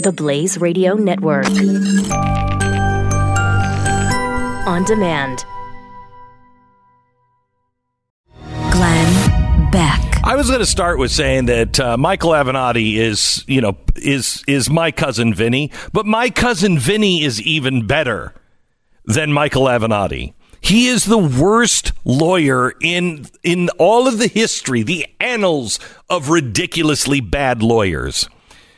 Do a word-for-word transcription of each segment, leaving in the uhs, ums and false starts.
the Blaze Radio Network. On demand. Glenn Beck. I was going to start with saying that uh, Michael Avenatti is, you know, is is my cousin Vinny, but my cousin Vinny is even better than Michael Avenatti. He is the worst lawyer in in all of the history, the annals of ridiculously bad lawyers.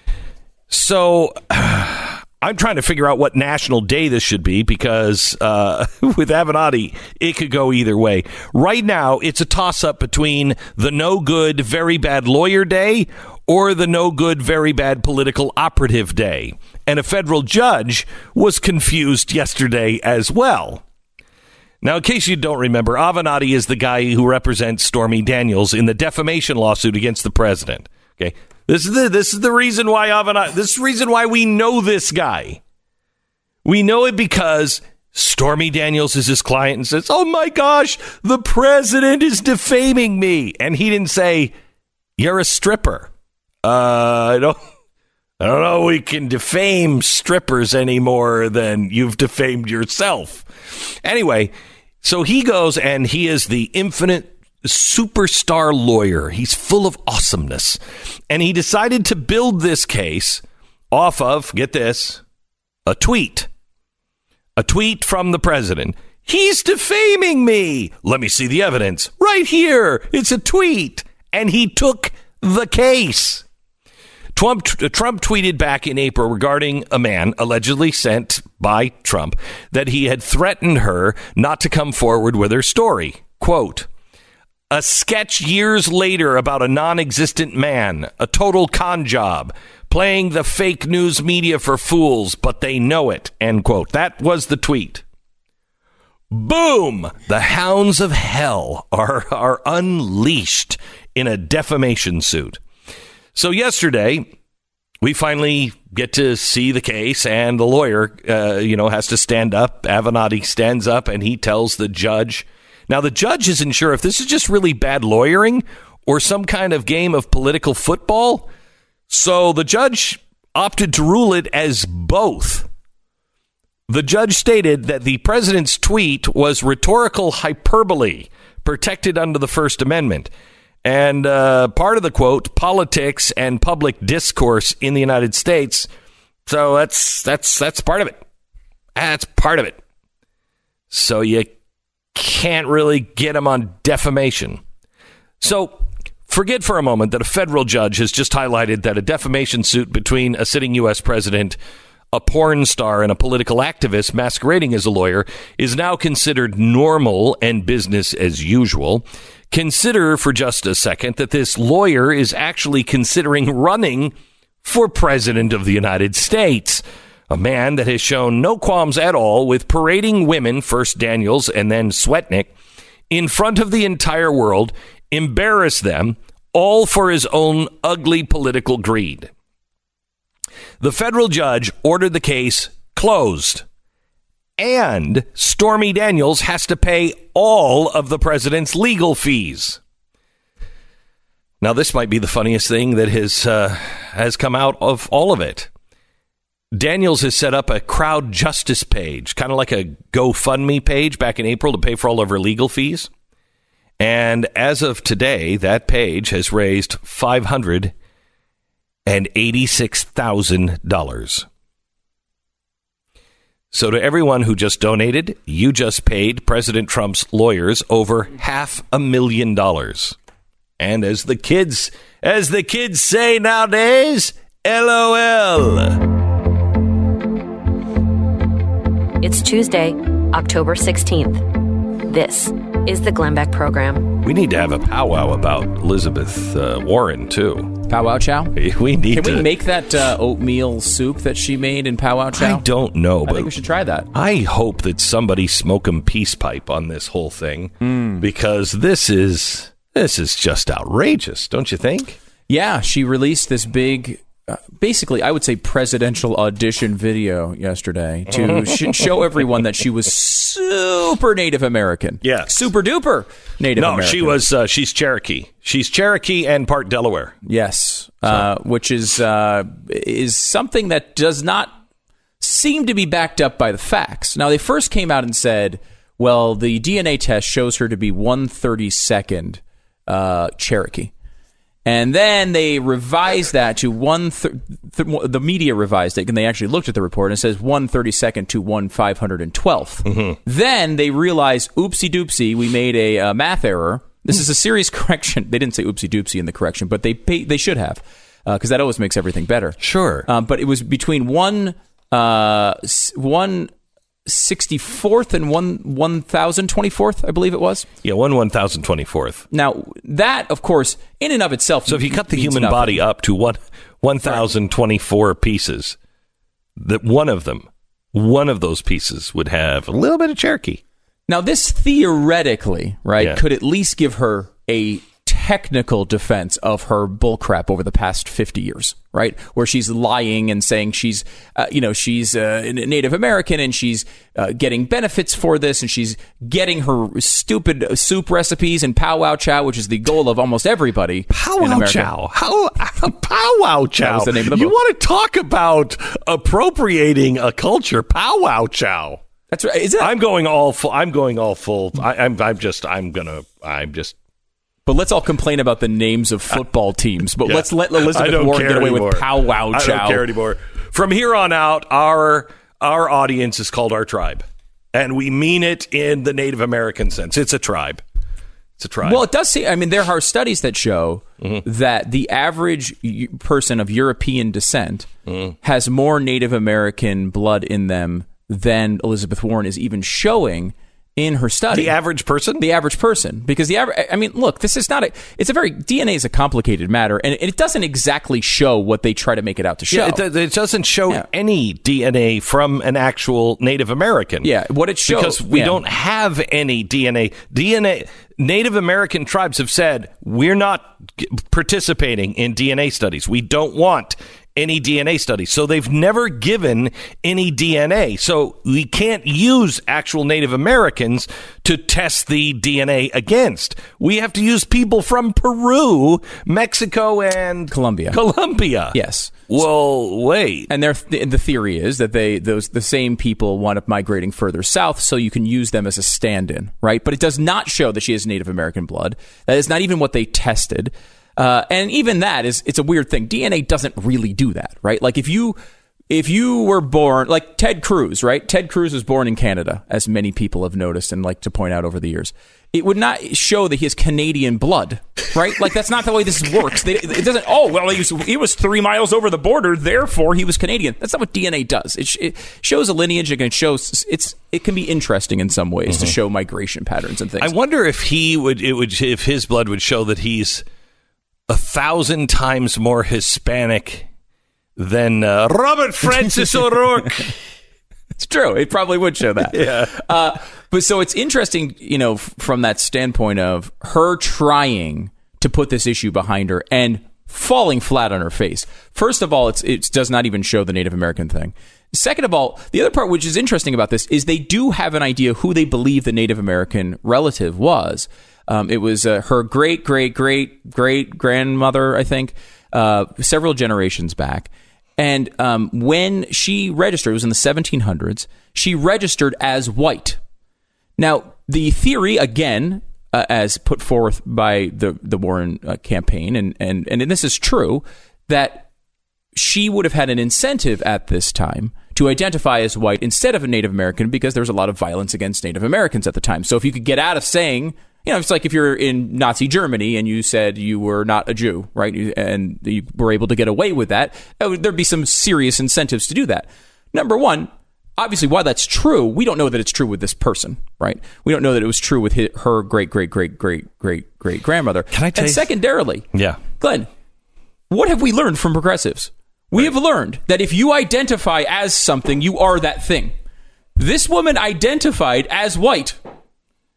So I'm trying to figure out what national day this should be because uh, with Avenatti, it could go either way. Right now, it's a toss-up between the no good, very bad lawyer day or the no good, very bad political operative day. And a federal judge was confused yesterday as well. Now, in case you don't remember, Avenatti is the guy who represents Stormy Daniels in the defamation lawsuit against the president. Okay. This is the this is the reason why Avenatti, this is the reason why we know this guy. We know it because Stormy Daniels is his client and says, "Oh my gosh, the president is defaming me," and he didn't say, "You're a stripper." Uh, I don't, I don't know. We can defame strippers any more than you've defamed yourself. Anyway, so he goes and he is the infinite superstar lawyer. He's full of awesomeness. And he decided to build this case off of, get this, a tweet. A tweet from the president. He's defaming me. Let me see the evidence. Right here. It's a tweet. And he took the case. Trump, Trump tweeted back in April regarding a man allegedly sent by Trump that he had threatened her not to come forward with her story. Quote, "A sketch years later about a non-existent man, a total con job, playing the fake news media for fools, but they know it," end quote. That was the tweet. Boom! The hounds of hell are, are unleashed in a defamation suit. So yesterday, we finally get to see the case, and the lawyer, uh, you know, has to stand up. Avenatti stands up, and he tells the judge. Now, the judge isn't sure if this is just really bad lawyering or some kind of game of political football. So the judge opted to rule it as both. The judge stated that the president's tweet was rhetorical hyperbole protected under the First Amendment. And uh, part of the quote, politics and public discourse in the United States. So that's that's that's part of it. That's part of it. So you can't really get him on defamation. So forget for a moment that a federal judge has just highlighted that a defamation suit between a sitting U S president, a porn star, and a political activist masquerading as a lawyer is now considered normal and business as usual. Consider for just a second that this lawyer is actually considering running for president of the United States. A man that has shown no qualms at all with parading women, first Daniels and then Swetnick, in front of the entire world, embarrass them, all for his own ugly political greed. The federal judge ordered the case closed, and Stormy Daniels has to pay all of the president's legal fees. Now, this might be the funniest thing that has uh, has come out of all of it. Daniels has set up a crowd justice page, kind of like a GoFundMe page back in April to pay for all of her legal fees. And as of today, that page has raised five hundred eighty-six thousand dollars. So to everyone who just donated, you just paid President Trump's lawyers over half a million dollars. And as the kids, as the kids say nowadays, LOL. It's Tuesday, October sixteenth. This is the Glenn Beck Program. We need to have a powwow about Elizabeth uh, Warren, too. Powwow chow? We need Can to. Can we make that uh, oatmeal soup that she made in powwow chow? I don't know. I but think we should try that. I hope that somebody smoke 'em peace pipe on this whole thing mm. because this is this is just outrageous, don't you think? Yeah, she released this big uh, basically, I would say presidential audition video yesterday to sh- show everyone that she was super Native American. Yeah. Super duper Native no, American. she was, uh, she's Cherokee. She's Cherokee and part Delaware. Yes. Uh, which is uh, is something that does not seem to be backed up by the facts. Now, they first came out and said, well, the D N A test shows her to be one thirty-second uh, Cherokee. And then they revised that to one. Th- th- the media revised it, and they actually looked at the report, and it says one thirty-second to one five hundred twelfth. Mm-hmm. Then they realized, oopsie doopsie, we made a uh, math error. This is a serious correction. They didn't say oopsie doopsie in the correction, but they pay, they should have, because uh, that always makes everything better. Sure. Um, but it was between one uh, one sixty-fourth and one one thousand twenty-fourth, I believe it was. Yeah, one one thousand twenty-fourth. Now, that, of course, in and of itself, so if you cut the human nothing. body up to one one thousand twenty-four pieces, that one of them, one of those pieces would have a little bit of Cherokee. Now, this theoretically, right, Yeah. could at least give her a technical defense of her bullcrap over the past fifty years, right? Where she's lying and saying she's, uh, you know, she's uh, Native American and she's uh, getting benefits for this, and she's getting her stupid soup recipes and powwow chow, which is the goal of almost everybody in Powwow America. chow. How powwow chow. That was the name of the You book. want to talk about appropriating a culture? Powwow chow. That's right. Is it? I'm going all full. I'm going all full. I, I'm. I'm just. I'm gonna. I'm just. But let's all complain about the names of football teams. But Yeah. let's let I Elizabeth don't Warren care get away anymore. with powwow chow. I don't care anymore. From here on out, our our audience is called our tribe, and we mean it in the Native American sense. It's a tribe. It's a tribe. Well, it does seem. I mean, there are studies that show Mm-hmm. that the average y- person of European descent Mm-hmm. has more Native American blood in them than Elizabeth Warren is even showing in her study. the average person. The average person, because the average, I mean, look, this is not a, it's a very, D N A is a complicated matter, and it doesn't exactly show what they try to make it out to show. Yeah, it, it doesn't show Yeah. any D N A from an actual Native American. Yeah, what it shows, because we yeah. don't have any D N A. D N A. Native American tribes have said we're not g- participating in D N A studies. We don't want any D N A studies. So they've never given any D N A. So we can't use actual Native Americans to test the D N A against. We have to use people from Peru, Mexico, and Colombia. Colombia. Yes. Well, wait. And their th- the theory is that they those the same people wind up migrating further south, so you can use them as a stand-in, right? But it does not show that she has Native American blood. That is not even what they tested. Uh, and even that is, it's a weird thing. D N A doesn't really do that, right? Like if you, if you were born, like Ted Cruz, right? Ted Cruz was born in Canada, as many people have noticed and like to point out over the years. It would not show that he has Canadian blood, right? Like that's not the way this works. They, it doesn't, oh, well, he was, he was three miles over the border, therefore he was Canadian. That's not what D N A does. It, sh- it shows a lineage and it shows, it's, it can be interesting in some ways to show migration patterns and things. I wonder if he would, it would, if his blood would show that he's a thousand times more Hispanic than uh, Robert Francis O'Rourke. It's true. It probably would show that. Yeah. Uh, but so it's interesting, you know, f- from that standpoint of her trying to put this issue behind her and falling flat on her face. First of all, it's, it does not even show the Native American thing. Second of all, the other part which is interesting about this is they do have an idea who they believe the Native American relative was. Um, it was uh, her great, great, great, great grandmother, I think, uh, several generations back. And um, when she registered, it was in the seventeen hundreds, she registered as white. Now, the theory, again, uh, as put forth by the, the Warren uh, campaign, and, and, and this is true, that she would have had an incentive at this time to identify as white instead of a Native American because there was a lot of violence against Native Americans at the time. So if you could get out of saying, you know, it's like if you're in Nazi Germany and you said you were not a Jew, right? And you were able to get away with that, there'd be some serious incentives to do that. Number one, obviously, while that's true, we don't know that it's true with this person, right? We don't know that it was true with his, her great, great, great, great, great, great grandmother. Can I tell and you- secondarily, Yeah. Glenn, what have we learned from progressives? We have learned that if you identify as something, you are that thing. This woman identified as white.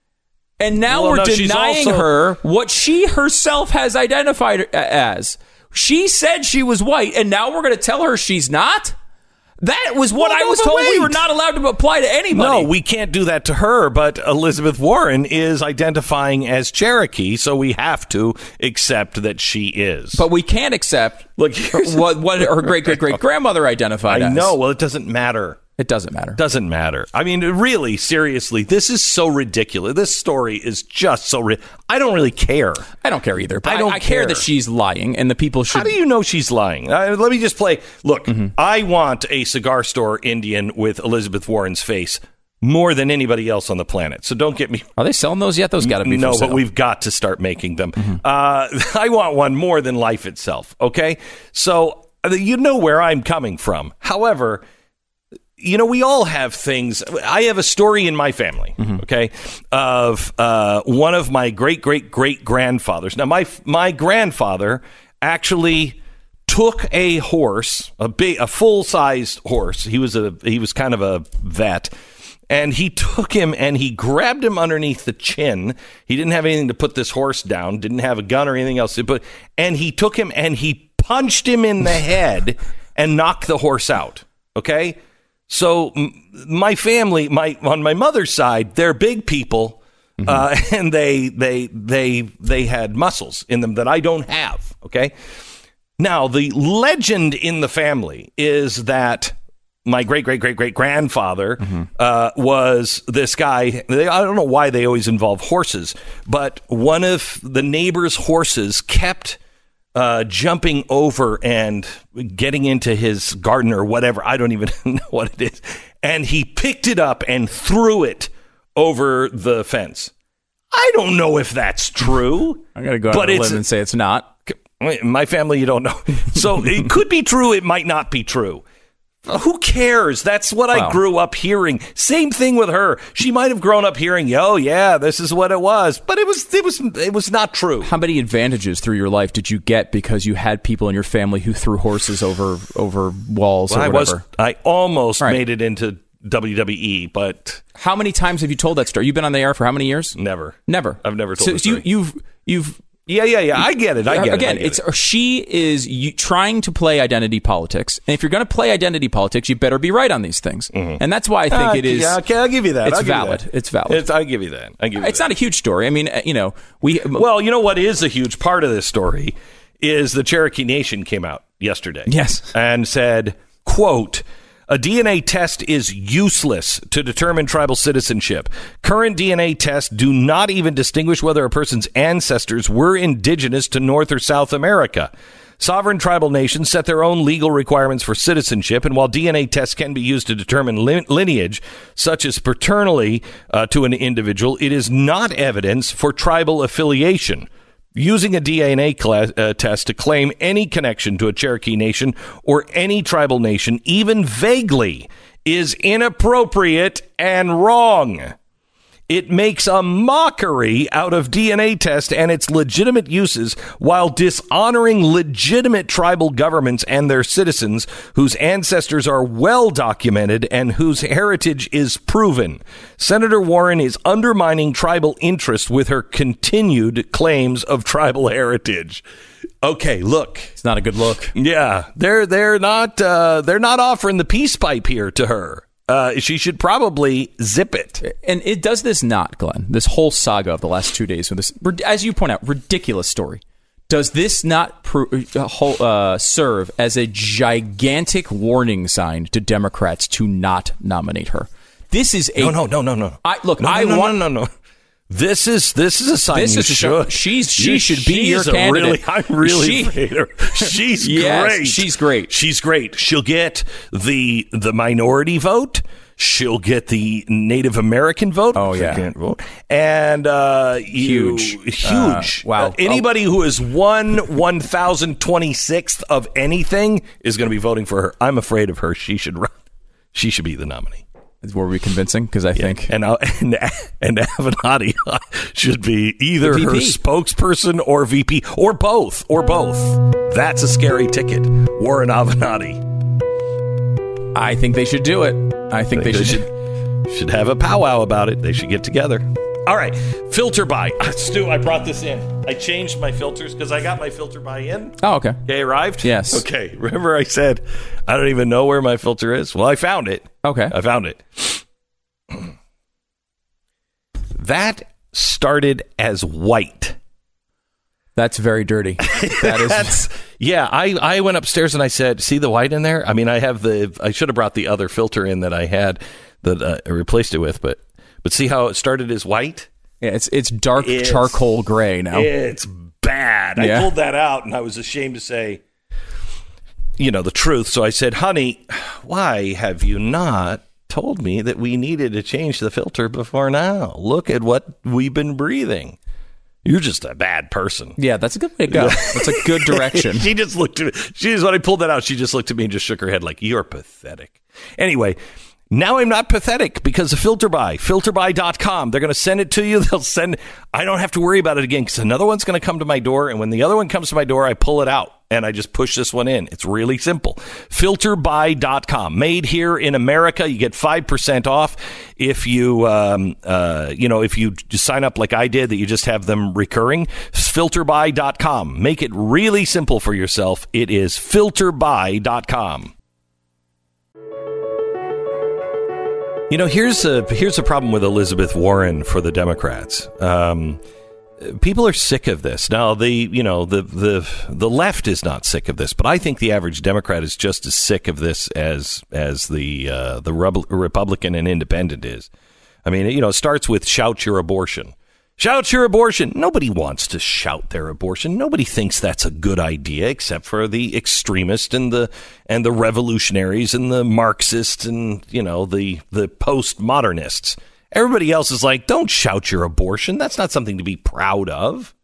And now Well, we're no, she's denying also- her what she herself has identified as. She said she was white, and now we're going to tell her she's not? That was what well, I was no, told wait. we were not allowed to apply to anybody. No, we can't do that to her, but Elizabeth Warren is identifying as Cherokee, so we have to accept that she is. But we can't accept Look, what, what her great-great-great-grandmother identified I as. know. Well, it doesn't matter. It doesn't matter. Doesn't matter. I mean, really, seriously, this is so ridiculous. This story is just so ri- I don't really care. I don't care either. But I don't I, I care. care that she's lying, and the people should. How do you know she's lying? Uh, let me just play. Look, mm-hmm. I want a cigar store Indian with Elizabeth Warren's face more than anybody else on the planet. So don't get me. Are they selling those yet? Those got to be. No, for sale. But we've got to start making them. Mm-hmm. Uh, I want one more than life itself. Okay, so you know where I'm coming from. However, you know, we all have things. I have a story in my family, mm-hmm. okay, of uh, one of my great, great, great grandfathers. Now, my my grandfather actually took a horse, a big, a full sized horse. He was a he was kind of a vet, and he took him and he grabbed him underneath the chin. He didn't have anything to put this horse down. Didn't have a gun or anything else. But and he took him and he punched him in the head and knocked the horse out. Okay. So my family, my on my mother's side, they're big people, mm-hmm. uh, and they they they they had muscles in them that I don't have. Okay, now the legend in the family is that my great great great great grandfather mm-hmm. uh, was this guy. They, I don't know why they always involve horses, but one of the neighbor's horses kept Uh, jumping over and getting into his garden or whatever. I don't even know what it is. And he picked it up and threw it over the fence. I don't know if that's true. I'm going to go out on a limb and say it's not. My family, you don't know. So it could be true. It might not be true. Who cares? That's what I wow. grew up hearing. Same thing with her. She might have grown up hearing, "Oh yeah, this is what it was," but it was it was it was not true. How many advantages through your life did you get because you had people in your family who threw horses over over walls well, or I whatever? was I almost right. made it into W W E, but how many times have you told that story? You've been on the air for how many years? Never, never. I've never told. So the story. you, you've you've. Yeah, yeah, yeah. I get it. I get Again, it. Again, it's she is you, trying to play identity politics, and if you're going to play identity politics, you better be right on these things. Mm-hmm. And that's why I think uh, it is. Yeah, okay, I'll give you that. It's I'll valid. That. It's valid. It's, I give you that. I give you it's that. not a huge story. I mean, you know, we. Well, you know what is a huge part of this story is the Cherokee Nation came out yesterday. Yes, and said, "Quote." A D N A test is useless to determine tribal citizenship. Current D N A tests do not even distinguish whether a person's ancestors were indigenous to North or South America. Sovereign tribal nations set their own legal requirements for citizenship, and while D N A tests can be used to determine li- lineage, such as paternally uh, to an individual, it is not evidence for tribal affiliation. Using a D N A class, uh, test to claim any connection to a Cherokee Nation or any tribal nation, even vaguely, is inappropriate and wrong. It makes a mockery out of D N A tests and its legitimate uses while dishonoring legitimate tribal governments and their citizens whose ancestors are well documented and whose heritage is proven. Senator Warren is undermining tribal interest with her continued claims of tribal heritage. Okay, look. It's not a good look. Yeah, they're they're not uh, they're not offering the peace pipe here to her. Uh, she should probably zip it. And it does this not, Glenn, this whole saga of the last two days with this, as you point out, ridiculous story. Does this not pro- uh, serve as a gigantic warning sign to Democrats to not nominate her? This is a no, no, no, no, no. I look. No, I no, want no, no, no. This is this is a sign. This you is a should. She's she you, should be your a candidate. Really, I'm really she, afraid of her. She's yes, great. She's great. She's great. She'll get the the minority vote. She'll get the Native American vote. Oh yeah, vote. And uh, you, huge, huge. Uh, wow. Uh, anybody oh. who is one one thousand twenty sixth of anything is going to be voting for her. I'm afraid of her. She should run. She should be the nominee. Were we convincing? Because I yeah. think and uh, and and Avenatti should be either her spokesperson or V P or both or both. That's a scary ticket. Warren Avenatti. I think they should do it. I think they, they should should, should have a powwow about it. They should get together. All right, filter by. Uh, Stu, I brought this in. I changed my filters because I got my filter by in. Oh, okay. Okay, arrived? Yes. Okay, remember I said I don't even know where my filter is? Well, I found it. Okay. I found it. That started as white. That's very dirty. That is. That's, yeah, I, I went upstairs and I said, see the white in there? I mean, I have the, I should have brought the other filter in that I had that uh, I replaced it with, but, but see how it started as white? Yeah, it's it's dark It's- charcoal gray now. It's bad. I Yeah. pulled that out and I was ashamed to say, you know, the truth. So I said, honey, why have you not told me that we needed to change the filter before now? Look at what we've been breathing. You're just a bad person. Yeah, that's a good way to go. That's a good direction. She just looked at me. She just, when I pulled that out, she just looked at me and just shook her head like, you're pathetic. Anyway, now I'm not pathetic because of FilterBuy, filter buy dot com. They're going to send it to you. They'll send, I don't have to worry about it again because another one's going to come to my door. And when the other one comes to my door, I pull it out and I just push this one in. It's really simple. filter buy dot com. Made here in America. You get five percent off if you, um, uh, you know, if you just sign up like I did, that you just have them recurring. filter buy dot com. Make it really simple for yourself. It is filter buy dot com. You know, here's a here's a problem with Elizabeth Warren for the Democrats. Um, people are sick of this. Now, the you know the the the left is not sick of this, but I think the average Democrat is just as sick of this as as the uh, the Rub- Republican and Independent is. I mean, you know, it starts with shout your abortion. Shout your abortion. Nobody wants to shout their abortion. Nobody thinks that's a good idea, except for the extremists and the and the revolutionaries and the Marxists and, you know, the the postmodernists. Everybody else is like, don't shout your abortion. That's not something to be proud of.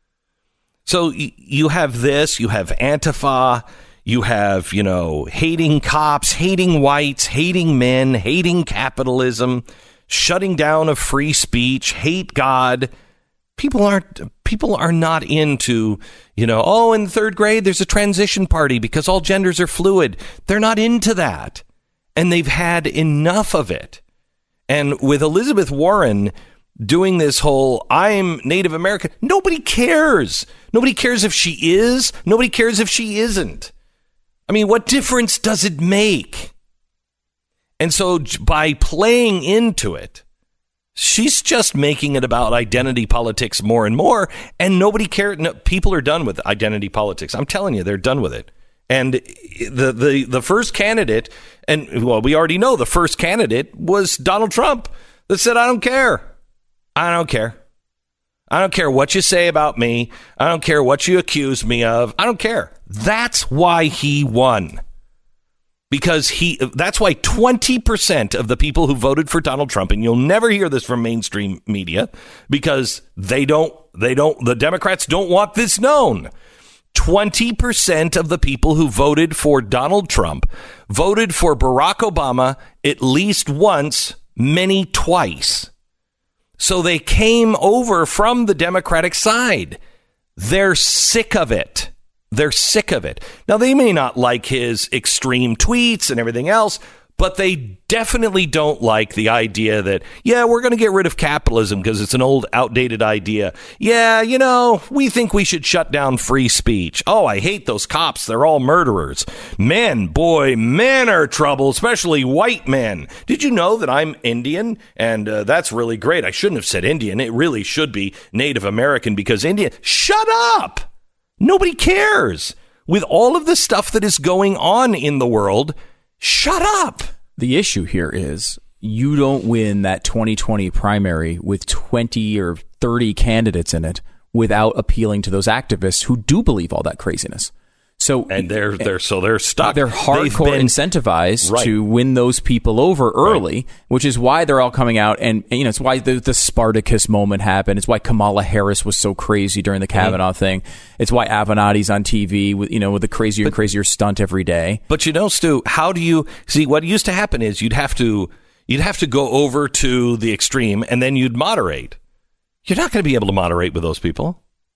So y- you have this, you have Antifa, you have, you know, hating cops, hating whites, hating men, hating capitalism, shutting down of free speech, hate God. People aren't, people are not into, you know, oh, in third grade, there's a transition party because all genders are fluid. They're not into that. And they've had enough of it. And with Elizabeth Warren doing this whole, I'm Native American, nobody cares. Nobody cares if she is. Nobody cares if she isn't. I mean, what difference does it make? And so by playing into it, she's just making it about identity politics more and more. And nobody cares. No, people are done with identity politics. I'm telling you, they're done with it. And the, the, the first candidate, and well, we already know the first candidate was Donald Trump that said, I don't care. I don't care. I don't care what you say about me. I don't care what you accuse me of. I don't care. That's why he won. Because he, that's why twenty percent of the people who voted for Donald Trump, and you'll never hear this from mainstream media because they don't, they don't, the Democrats don't want this known. twenty percent of the people who voted for Donald Trump voted for Barack Obama at least once, many twice. So they came over from the Democratic side. They're sick of it. They're sick of it. Now, they may not like his extreme tweets and everything else, but they definitely don't like the idea that, yeah, we're going to get rid of capitalism because it's an old, outdated idea. Yeah, you know, we think we should shut down free speech. Oh, I hate those cops. They're all murderers. Men, boy, men are trouble, especially white men. Did you know that I'm Indian? And uh, that's really great. I shouldn't have said Indian. It really should be Native American because Indian. Shut up. Nobody cares. With all of the stuff that is going on in the world, shut up. The issue here is you don't win that twenty twenty primary with twenty or thirty candidates in it without appealing to those activists who do believe all that craziness. So and they're they're so they're stuck. They're hardcore been, incentivized right. to win those people over early, right. which is why they're all coming out. And, and you know, it's why the, the Spartacus moment happened. It's why Kamala Harris was so crazy during the Kavanaugh mm-hmm. thing. It's why Avenatti's on T V with you know with the crazier but, and crazier stunt every day. But you know, Stu, how do you see? What used to happen is you'd have to you'd have to go over to the extreme and then you'd moderate. You're not going to be able to moderate with those people.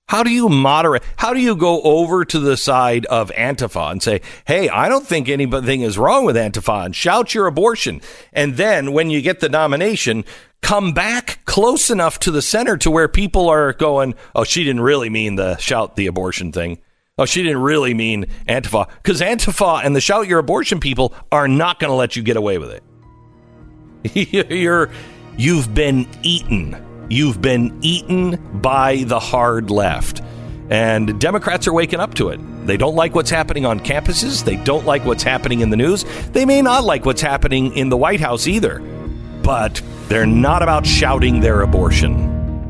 How do you moderate? How do you go over to the side of Antifa and say, hey, I don't think anything is wrong with Antifa, and shout your abortion? And then when you get the nomination, come back close enough to the center to where people are going, oh, she didn't really mean the shout the abortion thing. Oh, she didn't really mean Antifa. Because Antifa and the shout your abortion people are not going to let you get away with it. You're, you've been eaten. You've been eaten by the hard left. And Democrats are waking up to it. They don't like what's happening on campuses. They don't like what's happening in the news. They may not like what's happening in the White House either. But they're not about shouting their abortion.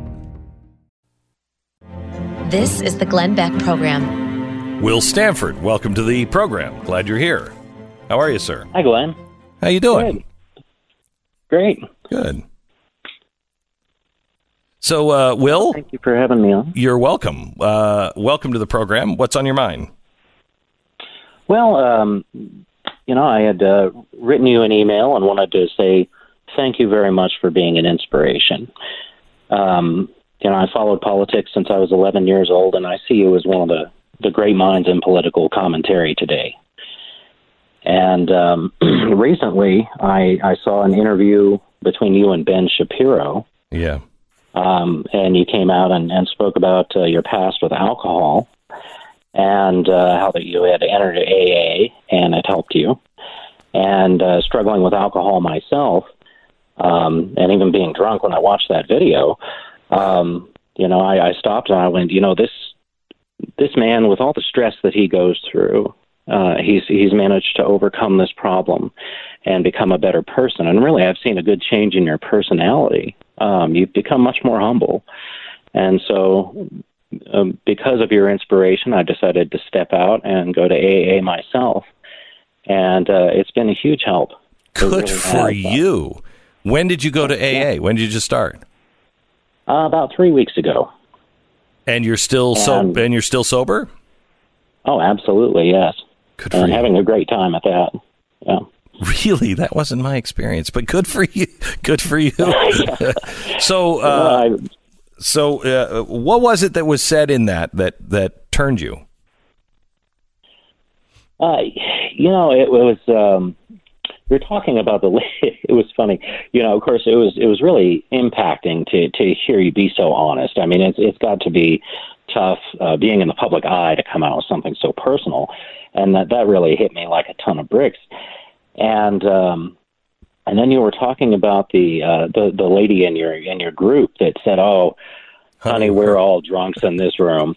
This is the Glenn Beck Program. Will Stanford, welcome to the program. Glad you're here. How are you, sir? Hi, Glenn. How you doing? Good. Great. Good. So, uh, Will? Thank you for having me on. You're welcome. Uh, welcome to the program. What's on your mind? Well, um, you know, I had uh, written you an email and wanted to say thank you very much for being an inspiration. Um, you know, I followed politics since I was eleven years old, and I see you as one of the, the great minds in political commentary today. And um, recently, I, I saw an interview between you and Ben Shapiro. Yeah. Um, and you came out and, and spoke about uh, your past with alcohol and uh, how that you had entered A A and it helped you. And uh, struggling with alcohol myself, um, and even being drunk when I watched that video, um, you know, I, I stopped and I went, you know, this this man, with all the stress that he goes through, uh, he's he's managed to overcome this problem and become a better person. And really, I've seen a good change in your personality. Um, you've become much more humble. And so um, because of your inspiration, I decided to step out and go to A A myself. And uh, it's been a huge help. Good really for you. When did you go to A A? When did you start? Uh, about three weeks ago. And you're still so and, and you're still sober? Oh, absolutely, yes. Good for and you. Having a great time at that. Yeah. Really, that wasn't my experience, but good for you. Good for you. so, uh, so uh, what was it that was said in that that that turned you? Uh, you know, it was. Um, we were talking about the. It was funny. You know, of course, it was. It was really impacting to to hear you be so honest. I mean, it's it's got to be tough uh, being in the public eye to come out with something so personal, and that that really hit me like a ton of bricks. And um, and then you were talking about the uh, the the lady in your in your group that said, "Oh, honey, we're all drunks in this room."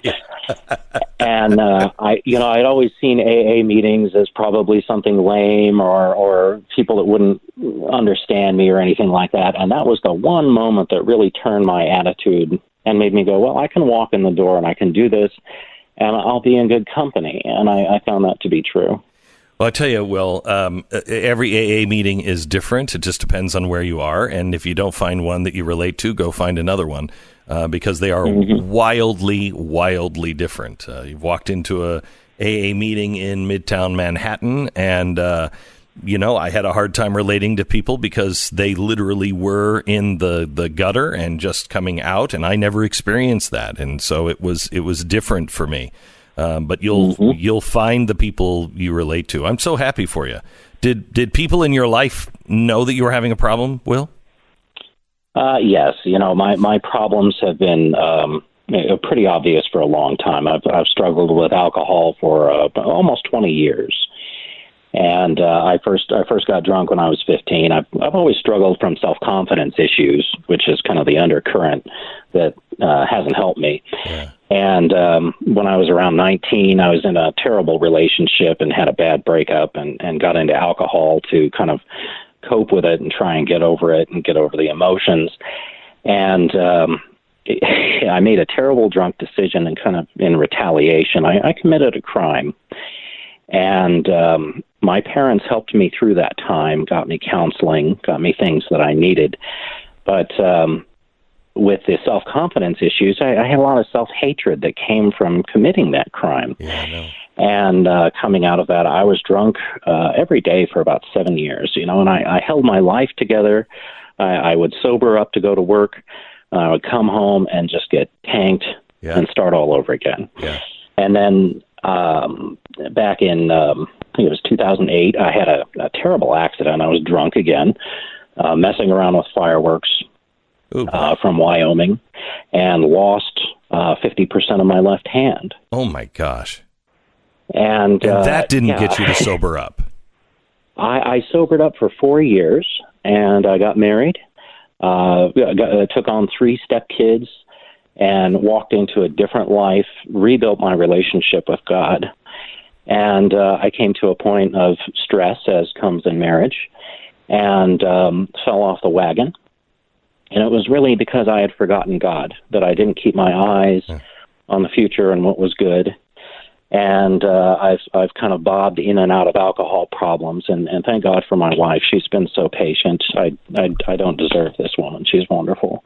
And uh, I, you know, I'd always seen A A meetings as probably something lame or or people that wouldn't understand me or anything like that. And that was the one moment that really turned my attitude and made me go, "Well, I can walk in the door and I can do this, and I'll be in good company." And I, I found that to be true. Well, I tell you, Will, um, every A A meeting is different. It just depends on where you are. And if you don't find one that you relate to, go find another one uh, because they are mm-hmm. wildly, wildly different. Uh, you've walked into a A A meeting in Midtown Manhattan, and, uh, you know, I had a hard time relating to people because they literally were in the, the gutter and just coming out, and I never experienced that. And so it was it was different for me. Um, but you'll mm-hmm. you'll find the people you relate to. I'm so happy for you. Did did people in your life know that you were having a problem, Will? Uh, yes. You know, my, my problems have been um, pretty obvious for a long time. I've, I've struggled with alcohol for uh, almost twenty years. And uh, I first I first got drunk when I was fifteen. I've, I've always struggled from self-confidence issues, which is kind of the undercurrent that uh, hasn't helped me. Yeah. And um, when I was around nineteen, I was in a terrible relationship and had a bad breakup and, and got into alcohol to kind of cope with it and try and get over it and get over the emotions. And um, I made a terrible drunk decision and kind of in retaliation, I, I committed a crime. And um, my parents helped me through that time, got me counseling, got me things that I needed. But um, with the self-confidence issues, I, I had a lot of self-hatred that came from committing that crime. Yeah, I know. And uh, coming out of that, I was drunk uh, every day for about seven years, you know, and I, I held my life together. I, I would sober up to go to work. I would come home and just get tanked. yeah. and start all over again. Yeah. And then um, back in, um, I think it was two thousand eight, I had a, a terrible accident. I was drunk again, uh, messing around with fireworks uh, from Wyoming, and lost uh, fifty percent of my left hand. Oh, my gosh. And, and uh, that didn't yeah. get you to sober up. I, I sobered up for four years, and I got married, uh, got, uh, took on three stepkids, and walked into a different life, rebuilt my relationship with God. And uh, I came to a point of stress, as comes in marriage, and um, fell off the wagon. And it was really because I had forgotten God, that I didn't keep my eyes yeah. on the future and what was good. And uh, I've I've kind of bobbed in and out of alcohol problems, and, and thank God for my wife. She's been so patient. I, I, I don't deserve this woman. She's wonderful.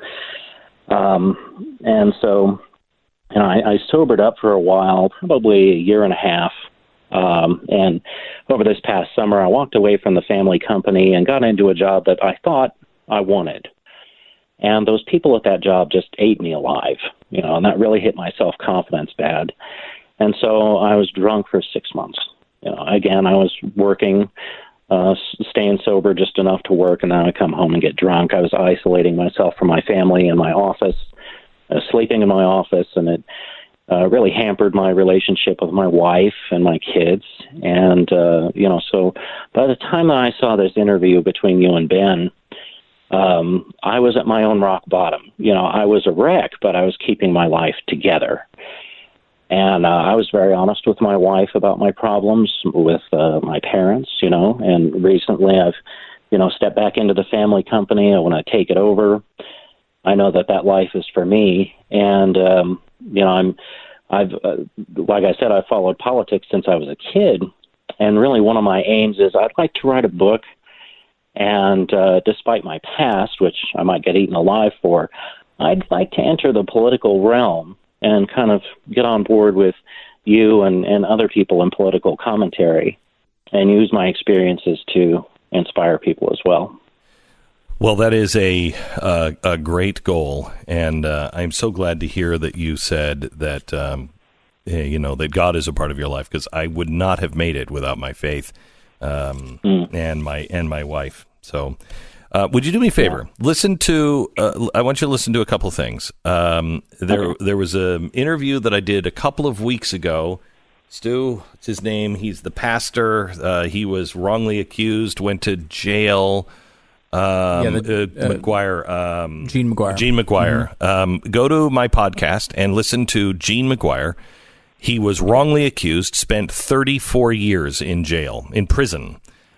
Um, and so, you know, I, I sobered up for a while, probably a year and a half. Um, and over this past summer, I walked away from the family company and got into a job that I thought I wanted. And those people at that job just ate me alive, you know, and that really hit my self-confidence bad. And so I was drunk for six months. You know, again, I was working, uh, staying sober just enough to work, and then I come home and get drunk. I was isolating myself from my family in my office, uh, sleeping in my office, and it uh, really hampered my relationship with my wife and my kids. And, uh, you know, so by the time that I saw this interview between you and Ben, um, I was at my own rock bottom. You know, I was a wreck, but I was keeping my life together. And uh, I was very honest with my wife about my problems with uh, my parents, you know, and recently I've, you know, stepped back into the family company. I want to take it over. I know that that life is for me. And, um, you know, I'm, I've, uh, like I said, I followed politics since I was a kid. And really one of my aims is I'd like to write a book. And uh, despite my past, which I might get eaten alive for, I'd like to enter the political realm and kind of get on board with you and, and other people in political commentary and use my experiences to inspire people as well. Well, that is a uh, a great goal, and uh, I'm so glad to hear that you said that, um, you know, that God is a part of your life, because I would not have made it without my faith um, mm. and my and my wife. So Uh, would you do me a favor? Yeah. Listen to, uh, I want you to listen to a couple things. Um, there okay. there was an interview that I did a couple of weeks ago. Stu, what's his name? He's the pastor. Uh, he was wrongly accused, went to jail. Um, yeah, the, uh, uh, McGuire. Um, Gene McGuire. Gene McGuire. Mm-hmm. Um, go to my podcast and listen to Gene McGuire. He was wrongly accused, spent thirty-four years in jail, in prison.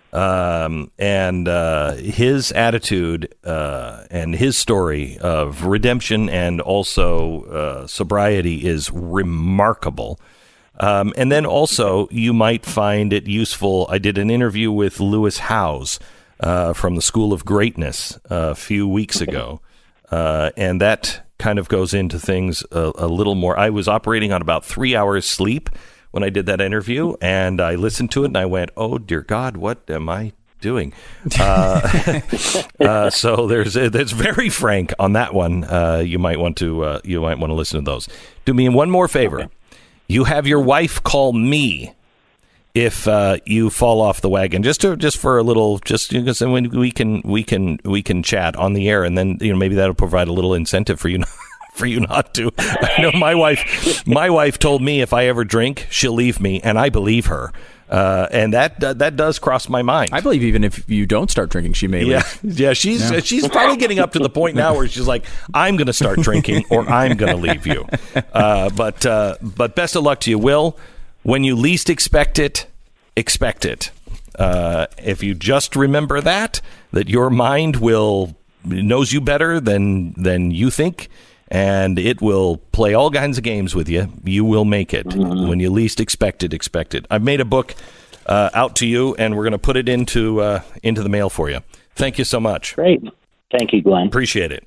Um, and uh, his attitude uh, and his story of redemption and also uh, sobriety is remarkable. Um, and then also, you might find it useful. I did an interview with Lewis Howes uh, from the School of Greatness a few weeks ago, uh, and that kind of goes into things a, a little more. I was operating on about three hours sleep when I did that interview, and I listened to it, and I went, oh, dear God, what am I doing? Uh, uh, so there's there's very frank on that one. Uh, you might want to uh, you might want to listen to those. Do me one more favor. Okay. You have your wife call me if uh, you fall off the wagon, just to just for a little, just because you know, we can we can we can chat on the air, and then you know maybe that'll provide a little incentive for you. For you not to. I know my wife. My wife told me if I ever drink, she'll leave me, and I believe her. Uh, and that uh, that does cross my mind. I believe even if you don't start drinking, she may yeah. leave. Yeah, she's yeah. she's probably getting up to the point now where she's like, I'm going to start drinking, or I'm going to leave you. Uh, but uh, but best of luck to you, Will. When you least expect it, expect it. Uh, if you just remember that, that your mind will knows you better than than you think. And it will play all kinds of games with you. You will make it. Mm-hmm. When you least expect it, expect it. I've made a book uh, out to you, and we're going to put it into uh, into the mail for you. Thank you so much. Great. Thank you, Glenn. Appreciate it.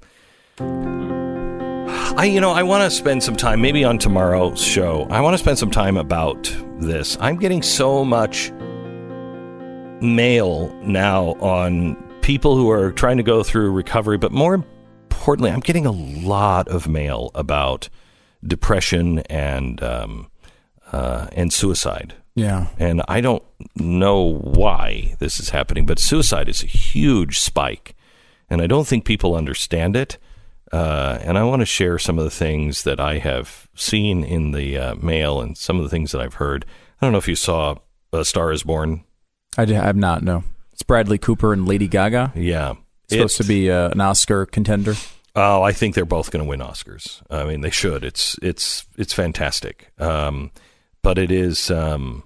I, you know, I want to spend some time, maybe on tomorrow's show, I want to spend some time about this. I'm getting so much mail now on people who are trying to go through recovery, but more importantly, I'm getting a lot of mail about depression and um, uh, and suicide. Yeah. And I don't know why this is happening, but suicide is a huge spike. And I don't think people understand it. Uh, and I want to share some of the things that I have seen in the uh, mail and some of the things that I've heard. I don't know if you saw A Star is Born. I have not, no. It's Bradley Cooper and Lady Gaga. Yeah. It's supposed It, to be uh, an Oscar contender. Oh, I think they're both going to win Oscars. I mean, they should. It's it's it's fantastic. Um, but it is. Um,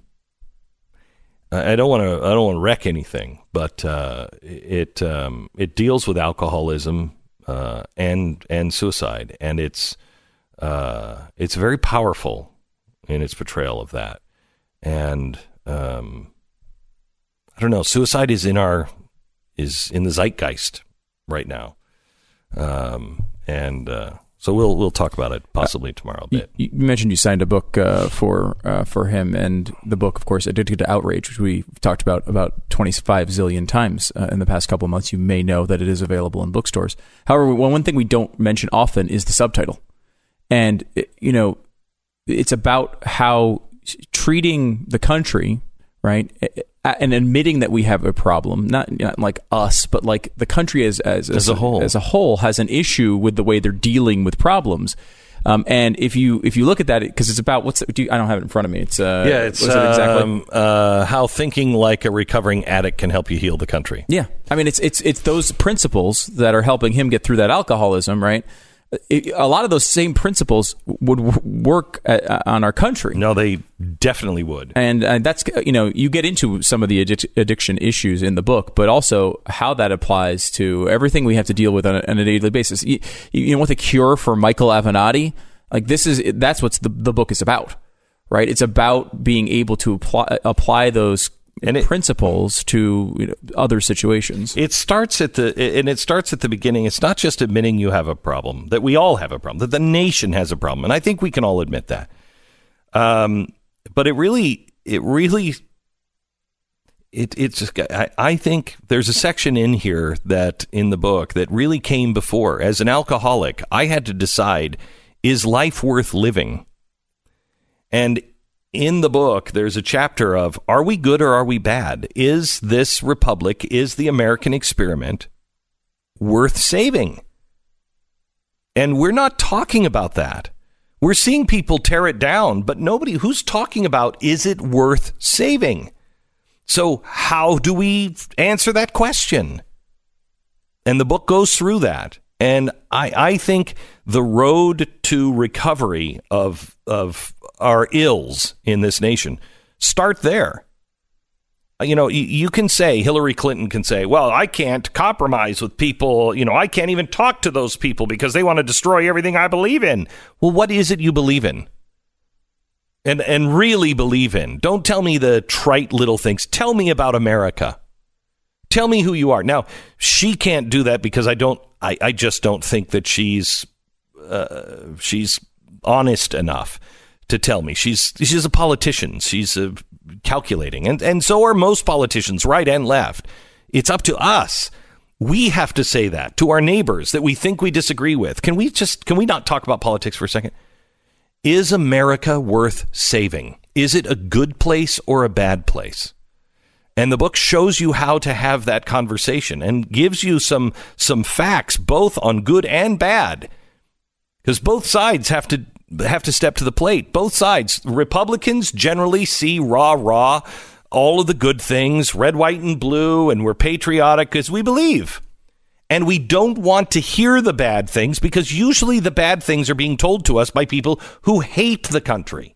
I don't want to. I don't want to wreck anything, but uh, it um, it deals with alcoholism uh, and and suicide, and it's uh, it's very powerful in its portrayal of that. And um, I don't know. Suicide is in our is in the zeitgeist right now. Um, and, uh, so we'll, we'll talk about it possibly tomorrow a bit. You, you mentioned you signed a book, uh, for, uh, for him, and the book, of course, Addicted to Outrage, which we've talked about about twenty-five zillion times, uh, in the past couple of months. You may know that it is available in bookstores. However, one, one thing we don't mention often is the subtitle. And, it, you know, it's about how treating the country, right, and admitting that we have a problem, not, not like us, but like the country as as, as a whole, as a whole has an issue with the way they're dealing with problems. Um, and if you if you look at that, because it's about what's do you, I don't have it in front of me. It's uh, yeah, it's what's it exactly? um, uh, how thinking like a recovering addict can help you heal the country. Yeah, I mean it's it's it's those principles that are helping him get through that alcoholism, right? It, a lot of those same principles would w- work at, on our country. No, they definitely would. And uh, that's, you know, you get into some of the addic- addiction issues in the book, but also how that applies to everything we have to deal with on a, on a daily basis. You, you know what the cure for Michael Avenatti? Like this is, that's what the, the book is about, right? It's about being able to apply, apply those and it, principles to, you know, other situations. It starts at the and it starts at the beginning. It's not just admitting you have a problem, that we all have a problem, that the nation has a problem, and I think we can all admit that. Um, but it really, it really, it it's just, I, I think there's a section in here that in the book that really came before. As an alcoholic, I had to decide: is life worth living? And in the book, there's a chapter of, are we good or are we bad? Is this republic, is the American experiment worth saving? And we're not talking about that. We're seeing people tear it down, but nobody who's talking about, is it worth saving? So how do we answer that question? And the book goes through that. And I, I think the road to recovery of of our ills in this nation start there. You know, you, you can say, Hillary Clinton can say, well, I can't compromise with people. You know, I can't even talk to those people because they want to destroy everything I believe in. Well, what is it you believe in? And and really believe in? Don't tell me the trite little things. Tell me about America. Tell me who you are. Now, she can't do that because I don't, I, I just don't think that she's, uh, she's honest enough to tell me. She's, she's a politician. She's uh, calculating. And, and so are most politicians, right and left. It's up to us. We have to say that to our neighbors that we think we disagree with. Can we just, can we not talk about politics for a second? Is America worth saving? Is it a good place or a bad place? And the book shows you how to have that conversation and gives you some some facts, both on good and bad, because both sides have to have to step to the plate. Both sides. Republicans generally see rah rah all of the good things, red, white, and blue, and we're patriotic because we believe. And we don't want to hear the bad things because usually the bad things are being told to us by people who hate the country.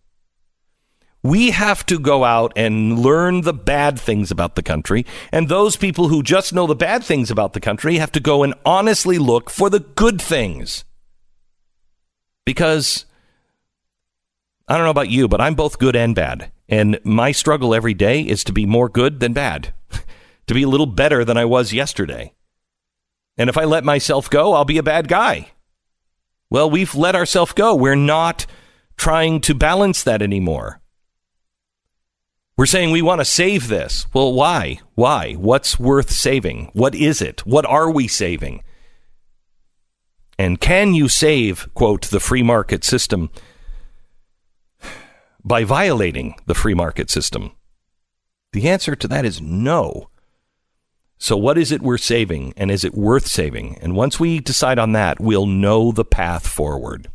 We have to go out and learn the bad things about the country. And those people who just know the bad things about the country have to go and honestly look for the good things. Because I don't know about you, but I'm both good and bad. And my struggle every day is to be more good than bad, to be a little better than I was yesterday. And if I let myself go, I'll be a bad guy. Well, we've let ourselves go. We're not trying to balance that anymore. We're saying we want to save this. Well, why? Why? What's worth saving? What is it? What are we saving? And can you save, quote, the free market system by violating the free market system? The answer to that is no. So what is it we're saving, and is it worth saving? And once we decide on that, we'll know the path forward.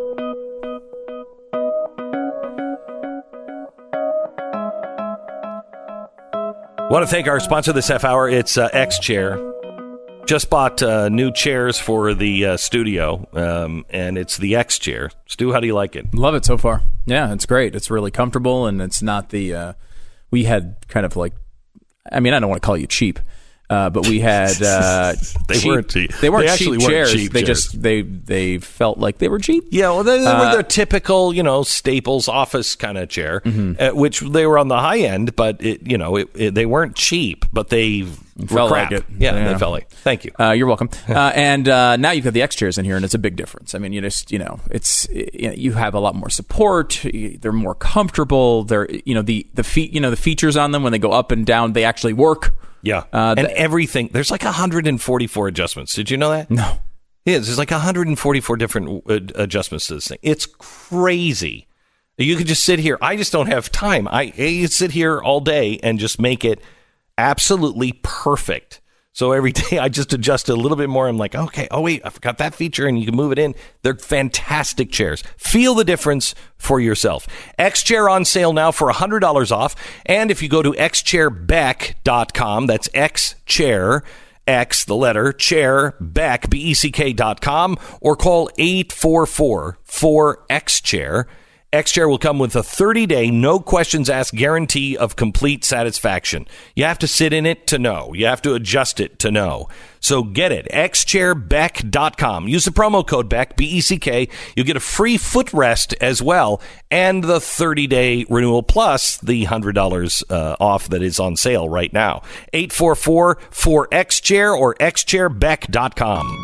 Want to thank our sponsor this half hour. It's uh, X-Chair. Just bought uh, new chairs for the uh, studio, um, and it's the X-Chair. Stu, how do you like it? Love it so far. Yeah, it's great. It's really comfortable, and it's not the... Uh, we had kind of like... I mean, I don't want to call you cheap, uh, but we had... Uh, they cheap, weren't cheap. They weren't they cheap weren't chairs. Cheap they chairs. just... They, they felt like they were cheap. Yeah, well, they, they Uh, were the typical, you know, Staples office kind of chair, Mm-hmm. uh, which they were on the high end, but, it, you know, it, it, they weren't cheap, but they were felt crap. like it. Yeah, Yeah. they felt like Thank you. Uh, you're welcome. Uh, and uh, now you've got the X chairs in here, and it's a big difference. I mean, you just, you know, it's you, know, you have a lot more support. They're more comfortable. They're, you know, the the feet, you know, the features on them when they go up and down, they actually work. Yeah, Uh, and the- everything. There's like one hundred forty-four adjustments. Did you know that? No. Yeah, there's like one hundred forty-four different uh, adjustments to this thing. It's crazy. You could just sit here. I just don't have time. I, I could sit here all day and just make it absolutely perfect. So every day I just adjust it a little bit more. I'm like, okay, oh wait, I forgot that feature, and you can move it in. They're fantastic chairs. Feel the difference for yourself. X-Chair on sale now for one hundred dollars off. And if you go to x chair beck dot com, that's X-Chair, X, the letter, chair, Beck, B E C K dot com, or call eight four four, four X chair. X-Chair will come with a thirty-day, no questions asked guarantee of complete satisfaction. You have to sit in it to know. You have to adjust it to know. So get it, x chair beck dot com. Use the promo code Beck, B E C K. You'll get a free footrest as well, and the thirty-day renewal plus the one hundred dollars uh, off that is on sale right now. eight four four, four X chair or x chair beck dot com.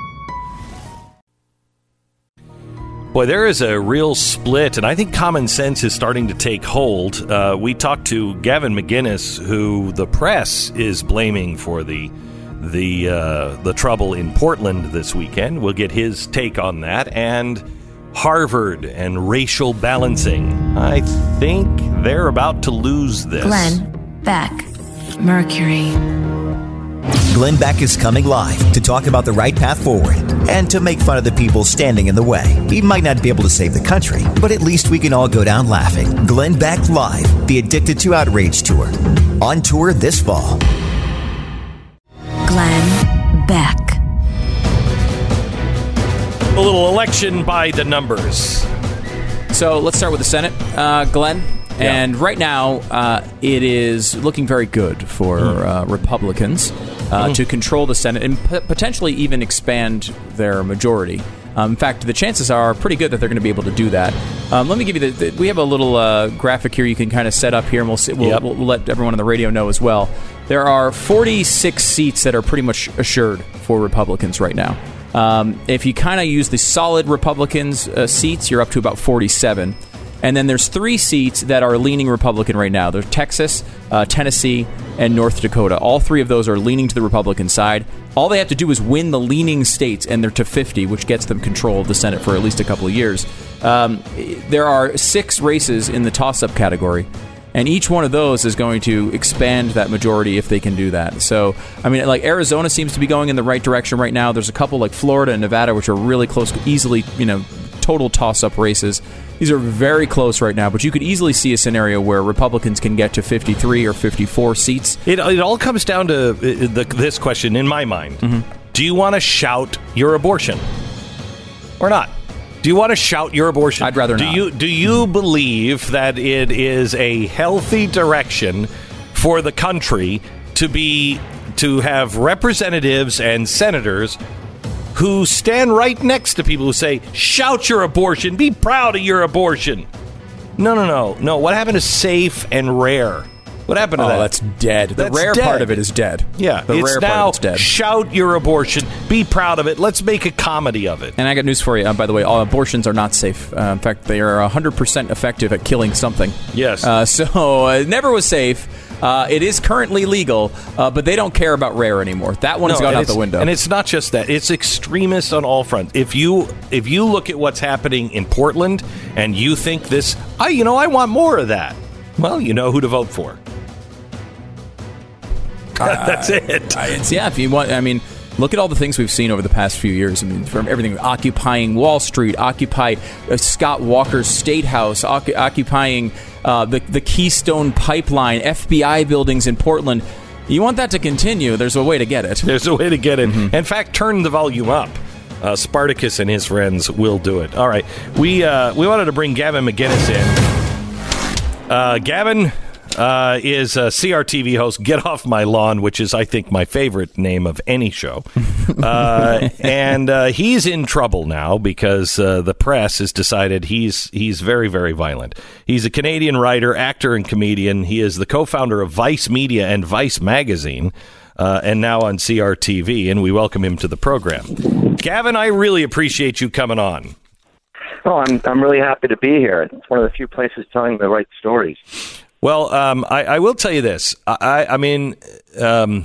Boy, there is a real split, and I think common sense is starting to take hold. Uh, we talked to Gavin McInnes, who the press is blaming for the the uh, the trouble in Portland this weekend. We'll get his take on that, and Harvard and racial balancing. I think they're about to lose this. Glenn Beck, Mercury. Glenn Beck is coming live to talk about the right path forward and to make fun of the people standing in the way. He might not be able to save the country, but at least we can all go down laughing. Glenn Beck Live, the Addicted to Outrage Tour. On tour this fall. Glenn Beck. A little election by the numbers. So let's start with the Senate, uh, Glenn. Yeah. And right now, uh, it is looking very good for Mm. uh, Republicans uh, Mm. to control the Senate and p- potentially even expand their majority. Um, in fact, the chances are pretty good that they're going to be able to do that. Um, let me give you the, the we have a little uh, graphic here you can kind of set up here, and we'll, see, we'll, Yep. we'll we'll let everyone on the radio know as well. There are forty-six seats that are pretty much assured for Republicans right now. Um, if you kind of use the solid Republicans uh, seats, you're up to about forty-seven. And then there's three seats that are leaning Republican right now. They're Texas, uh, Tennessee, and North Dakota. All three of those are leaning to the Republican side. All they have to do is win the leaning states, and they're to fifty, which gets them control of the Senate for at least a couple of years. Um, there are six races in the toss-up category, and each one of those is going to expand that majority if they can do that. So, I mean, like Arizona seems to be going in the right direction right now. There's a couple like Florida and Nevada, which are really close, easily, you know, total toss-up races. These are very close right now, but you could easily see a scenario where Republicans can get to fifty-three or fifty-four seats. It, it all comes down to uh, the, this question in my mind. Mm-hmm. Do you want to shout your abortion or not? Do you want to shout your abortion? I'd rather do not. You, do you believe that it is a healthy direction for the country to be to have representatives and senators who stand right next to people who say, shout your abortion, be proud of your abortion? No, no, no. No, what happened to safe and rare? What happened to Oh, that? that's dead. The That's rare dead. part of it is dead. Yeah, the it's rare now part of it's dead. shout your abortion, be proud of it, let's make a comedy of it. And I got news for you, uh, by the way. All abortions are not safe. Uh, in fact, they are one hundred percent effective at killing something. Yes. Uh, so uh, it never was safe. Uh, it is currently legal, uh, but they don't care about rare anymore. That one has No, gone and out it's- the window. And it's not just that; it's extremist on all fronts. If you if you look at what's happening in Portland, and you think this, I you know, I want more of that. Well, you know who to vote for. That's it. Uh, it's, yeah, if you want, I mean, look at all the things we've seen over the past few years. I mean, from everything occupying Wall Street, occupy uh, Scott Walker's State House, oc- occupying uh, the the Keystone Pipeline, F B I buildings in Portland. You want that to continue? There's a way to get it. There's a way to get it. Mm-hmm. In fact, turn the volume up. Uh, Spartacus and his friends will do it. All right, we uh, we wanted to bring Gavin McInnes in. Uh, Gavin. Uh, is a C R T V host, Get Off My Lawn, which is, I think, my favorite name of any show. Uh, and uh, he's in trouble now because uh, the press has decided he's he's very, very violent. He's a Canadian writer, actor, and comedian. He is the co-founder of Vice Media and Vice Magazine, uh, and now on C R T V, and we welcome him to the program. Gavin, I really appreciate you coming on. Oh, I'm I'm really happy to be here. It's one of the few places telling the right stories. Well, um, I, I will tell you this. I, I mean, um,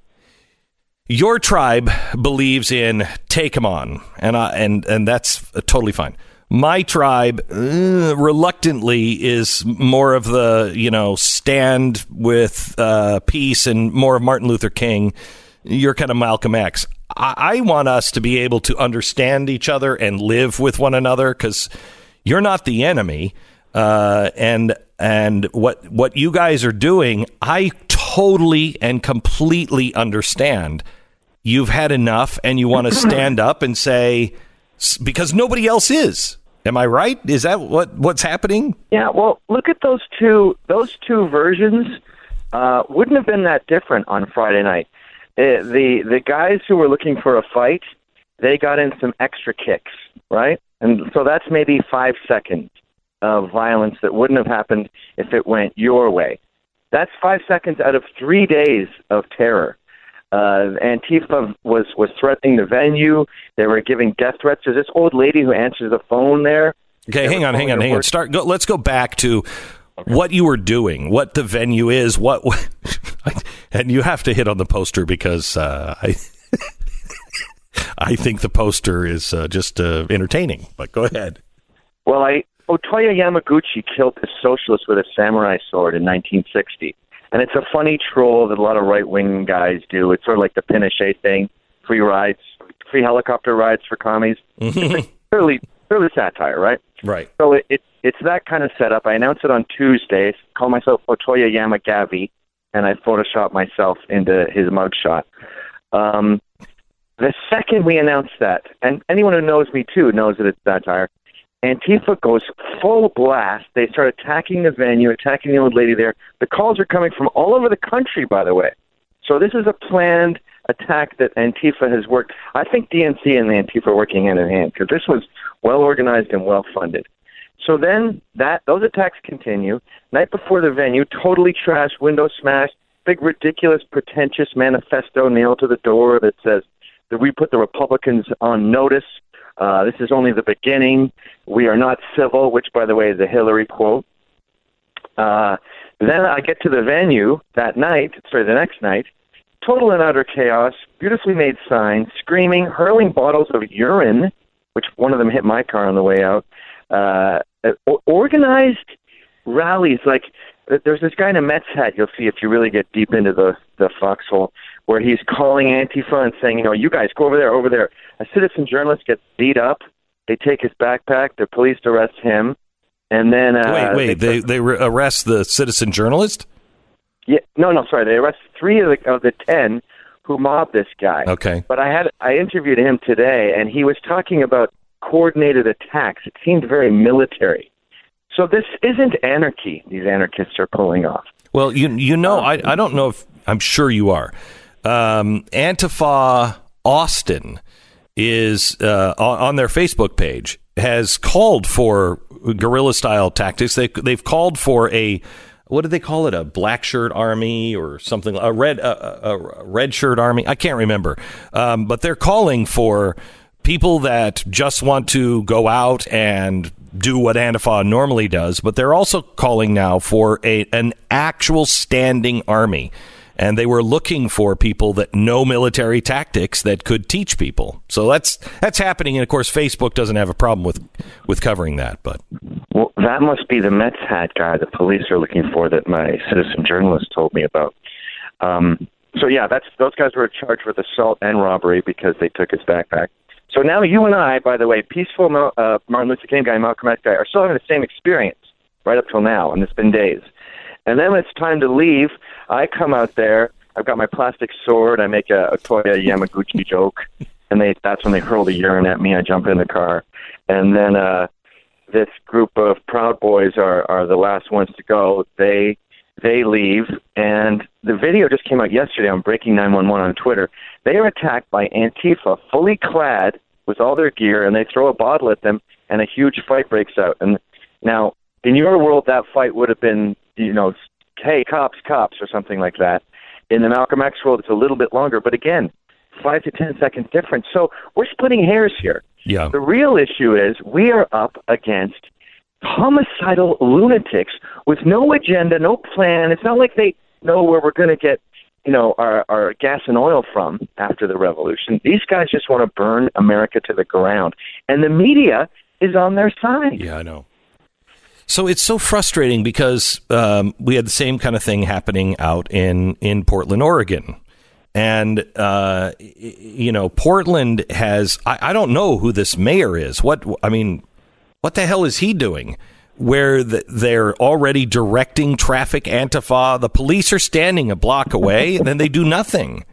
your tribe believes in take 'em on, and I, and and that's totally fine. My tribe uh, reluctantly is more of the, you know, stand with uh, peace and more of Martin Luther King. You're kind of Malcolm X. I, I want us to be able to understand each other and live with one another because you're not the enemy. Uh, and and what what you guys are doing, I totally and completely understand. You've had enough, and you want to stand up and say, because nobody else is. Am I right? Is that what what's happening? Yeah. Well, look at those two. Those two versions uh, wouldn't have been that different on Friday night. Uh, the the guys who were looking for a fight, they got in some extra kicks, right? And so that's maybe five seconds of violence that wouldn't have happened if it went your way. That's five seconds out of three days of terror. Uh, Antifa was, was threatening the venue. They were giving death threats. There's this old lady who answers the phone there. Okay, hang on, hang on, hang on. Start. Go, let's go back to okay. what you were doing, what the venue is, what, and you have to hit on the poster because uh, I, I think the poster is uh, just uh, entertaining. But go ahead. Well, I. Otoya Yamaguchi killed this socialist with a samurai sword in nineteen sixty. And it's a funny troll that a lot of right-wing guys do. It's sort of like the Pinochet thing, free rides, free helicopter rides for commies. It's fairly, fairly satire, right? Right. So it, it, it's that kind of setup. I announced it on Tuesday, call myself Otoya Yamagavi, and I Photoshop myself into his mugshot. Um, the second we announced that, and anyone who knows me, too, knows that it's satire, Antifa goes full blast. They start attacking the venue, attacking the old lady there. The calls are coming from all over the country, by the way. So this is a planned attack that Antifa has worked. I think D N C and the Antifa are working hand in hand because this was well organized and well funded. So then that those attacks continue. Night before the venue, totally trashed, window smashed, big ridiculous pretentious manifesto nailed to the door that says that we put the Republicans on notice. Uh, this is only the beginning. We are not civil, which, by the way, is a Hillary quote. Uh, then I get to the venue that night, sorry, the next night, total and utter chaos, beautifully made signs, screaming, hurling bottles of urine, which one of them hit my car on the way out, uh, organized rallies. Like, there's this guy in a Mets hat you'll see if you really get deep into the, the foxhole, where he's calling Antifa and saying, you know, you guys go over there, over there. A citizen journalist gets beat up. They take his backpack. The police arrest him. And then... Uh, wait, wait, they, they, they arrest the citizen journalist? Yeah, no, no, sorry. They arrest three of the, of the ten who mobbed this guy. Okay. But I had I interviewed him today, and he was talking about coordinated attacks. It seemed very military. So this isn't anarchy these anarchists are pulling off. Well, you you know, I, I don't know if... I'm sure you are. Um, Antifa Austin is uh, on, on their Facebook page has called for guerrilla style tactics. They they've called for a what do they call it? A black shirt army or something? A red a, a red shirt army? I can't remember. Um, but they're calling for people that just want to go out and do what Antifa normally does, but they're also calling now for a an actual standing army. And they were looking for people that know military tactics that could teach people. So that's that's happening. And, of course, Facebook doesn't have a problem with, with covering that. But well, that must be the Mets hat guy the police are looking for that my citizen journalist told me about. Um, so, yeah, that's those guys were charged with assault and robbery because they took his backpack. So now you and I, by the way, peaceful uh, Martin Luther King guy, Malcolm X guy, are still having the same experience right up till now, and it's been days. And then when it's time to leave, I come out there, I've got my plastic sword, I make a, a Toya Yamaguchi joke, and they that's when they hurl the urine at me, I jump in the car. And then uh, this group of Proud Boys are, are the last ones to go. They they leave, and the video just came out yesterday on Breaking nine one one on Twitter. They are attacked by Antifa, fully clad with all their gear, and they throw a bottle at them, and a huge fight breaks out. And now, in your world, that fight would have been, you know, hey, cops, cops, or something like that. In the Malcolm X world, it's a little bit longer. But again, five to ten seconds difference. So we're splitting hairs here. Yeah. The real issue is we are up against homicidal lunatics with no agenda, no plan. It's not like they know where we're going to get, you know, our, our gas and oil from after the revolution. These guys just want to burn America to the ground. And the media is on their side. Yeah, I know. So it's so frustrating because um, we had the same kind of thing happening out in, in Portland, Oregon. And, uh, you know, Portland has, I, I don't know who this mayor is. What, I mean, what the hell is he doing? Where the, they're already directing traffic Antifa. The police are standing a block away and then they do nothing.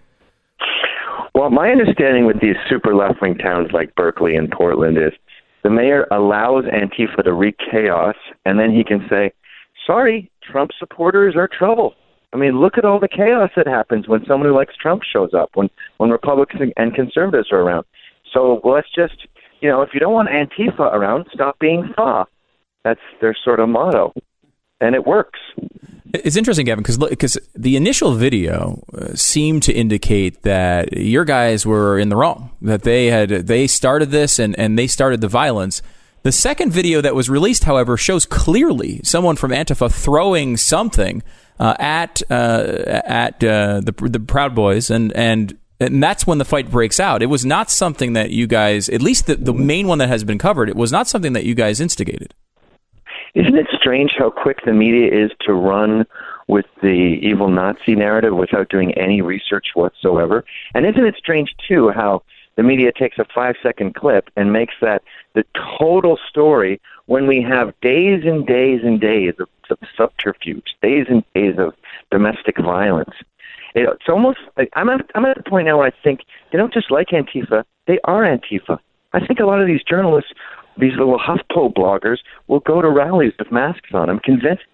Well, my understanding with these super left-wing towns like Berkeley and Portland is the mayor allows Antifa to wreak chaos, and then he can say, sorry, Trump supporters are trouble. I mean, look at all the chaos that happens when someone who likes Trump shows up, when, when Republicans and conservatives are around. So well, let's just, you know, if you don't want Antifa around, stop being fa. That's their sort of motto, and it works. It's interesting, Gavin, because because the initial video uh, seemed to indicate that your guys were in the wrong, that they had they started this and, and they started the violence. The second video that was released, however, shows clearly someone from Antifa throwing something uh, at uh, at uh, the the Proud Boys, and and and that's when the fight breaks out. It was not something that you guys, at least the, the main one that has been covered, it was not something that you guys instigated. Isn't it strange how quick the media is to run with the evil Nazi narrative without doing any research whatsoever? And isn't it strange, too, how the media takes a five-second clip and makes that the total story when we have days and days and days of, of subterfuge, days and days of domestic violence? It, it's almost like I'm at, I'm at the point now where I think they don't just like Antifa, they are Antifa. I think a lot of these journalists, these little HuffPo bloggers, will go to rallies with masks on. I'm convinced.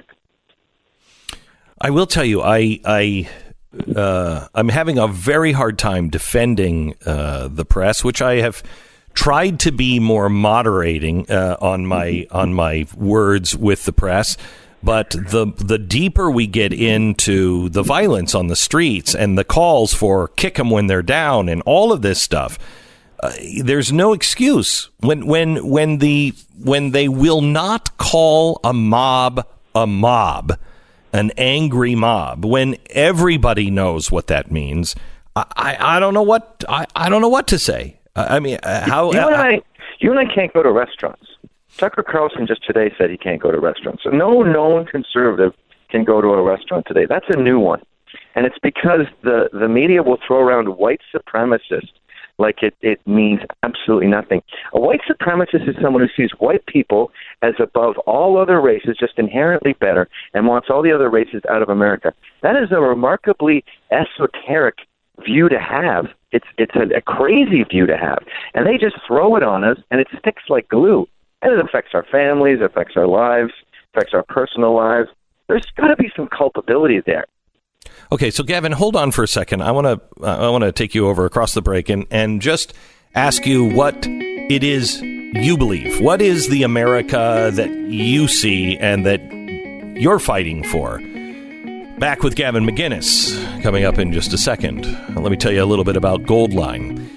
I will tell you, I, I, uh, I'm having a very hard time defending uh, the press, which I have tried to be more moderating uh, on my on my words with the press. But the the deeper we get into the violence on the streets and the calls for kick them when they're down and all of this stuff. Uh, there's no excuse when when when the when they will not call a mob a mob, an angry mob, when everybody knows what that means. I, I, I don't know what I, I don't know what to say. I, I mean, uh, how you and uh, I you and I can't go to restaurants. Tucker Carlson just today said he can't go to restaurants. So no known conservative can go to a restaurant today. That's a new one, and it's because the the media will throw around white supremacist like it, it means absolutely nothing. A white supremacist is someone who sees white people as above all other races, just inherently better, and wants all the other races out of America. That is a remarkably esoteric view to have. It's it's a, a crazy view to have. And they just throw it on us, and it sticks like glue. And it affects our families, it affects our lives, affects our personal lives. There's got to be some culpability there. Okay, so Gavin, hold on for a second. I want to uh, I want to take you over across the break and, and just ask you what it is you believe. What is the America that you see and that you're fighting for? Back with Gavin McInnes coming up in just a second. Let me tell you a little bit about Goldline.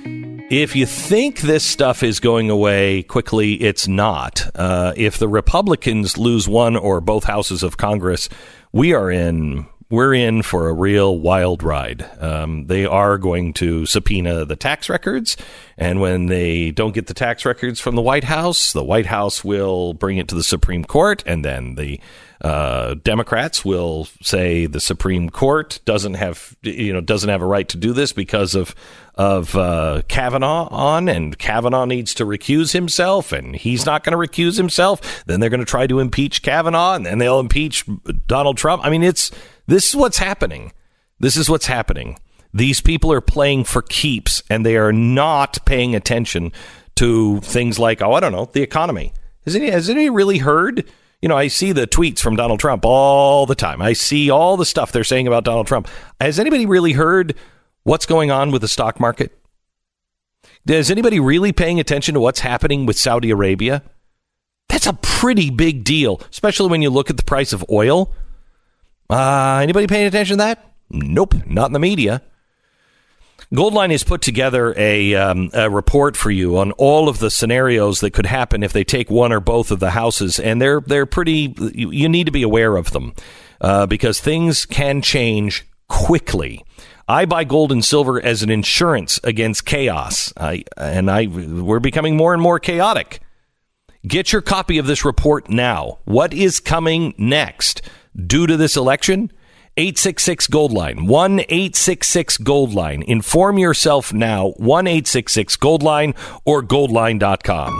If you think this stuff is going away quickly, it's not. Uh, if the Republicans lose one or both houses of Congress, we are in we're in for a real wild ride. Um, they are going to subpoena the tax records, and when they don't get the tax records from the White House, the White House will bring it to the Supreme Court, and then the uh, Democrats will say the Supreme Court doesn't have, you know, doesn't have a right to do this because of of uh, Kavanaugh on, and Kavanaugh needs to recuse himself, and he's not going to recuse himself. Then they're going to try to impeach Kavanaugh, and then they'll impeach Donald Trump. I mean, it's this is what's happening. This is what's happening. These people are playing for keeps, and they are not paying attention to things like, oh, I don't know, the economy. Has any, has anybody really heard? You know, I see the tweets from Donald Trump all the time. I see all the stuff they're saying about Donald Trump. Has anybody really heard what's going on with the stock market? Is anybody really paying attention to what's happening with Saudi Arabia? That's a pretty big deal, especially when you look at the price of oil. Uh, anybody paying attention to that? Nope, not in the media. Goldline has put together a, um, a report for you on all of the scenarios that could happen if they take one or both of the houses, and they're they're pretty. You, you need to be aware of them uh, because things can change quickly. I buy gold and silver as an insurance against chaos, I, and I we're becoming more and more chaotic. Get your copy of this report now. What is coming next due to this election? eight six six Goldline, one eight six six Goldline. Inform yourself now, one eight six six Goldline or goldline dot com.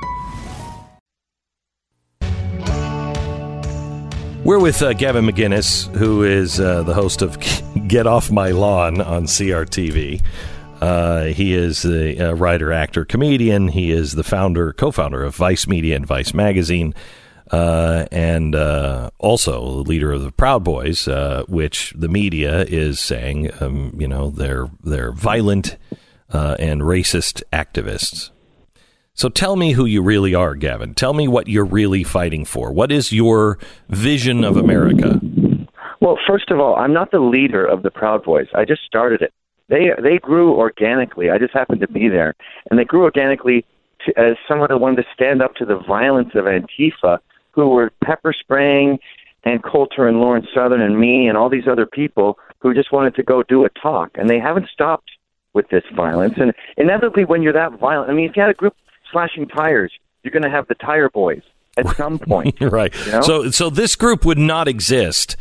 We're with uh, Gavin McInnes, who is uh, the host of Get Off My Lawn on C R T V. Uh, he is a, a writer, actor, comedian. He is the founder, co-founder of Vice Media and Vice Magazine. Uh, and uh, also the leader of the Proud Boys, uh, which the media is saying, um, you know, they're they're violent uh, and racist activists. So tell me who you really are, Gavin. Tell me what you're really fighting for. What is your vision of America? Well, first of all, I'm not the leader of the Proud Boys. I just started it. They they grew organically. I just happened to be there, and they grew organically to, as someone who wanted to stand up to the violence of Antifa, who were pepper spraying, and Coulter and Lawrence Southern and me and all these other people who just wanted to go do a talk. And they haven't stopped with this violence. And inevitably, when you're that violent, I mean, if you had a group slashing tires, you're going to have the tire boys at some point. Right. You know? So, so this group would not exist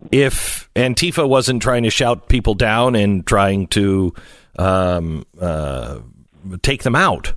if Antifa wasn't trying to shout people down and trying to um, uh, take them out.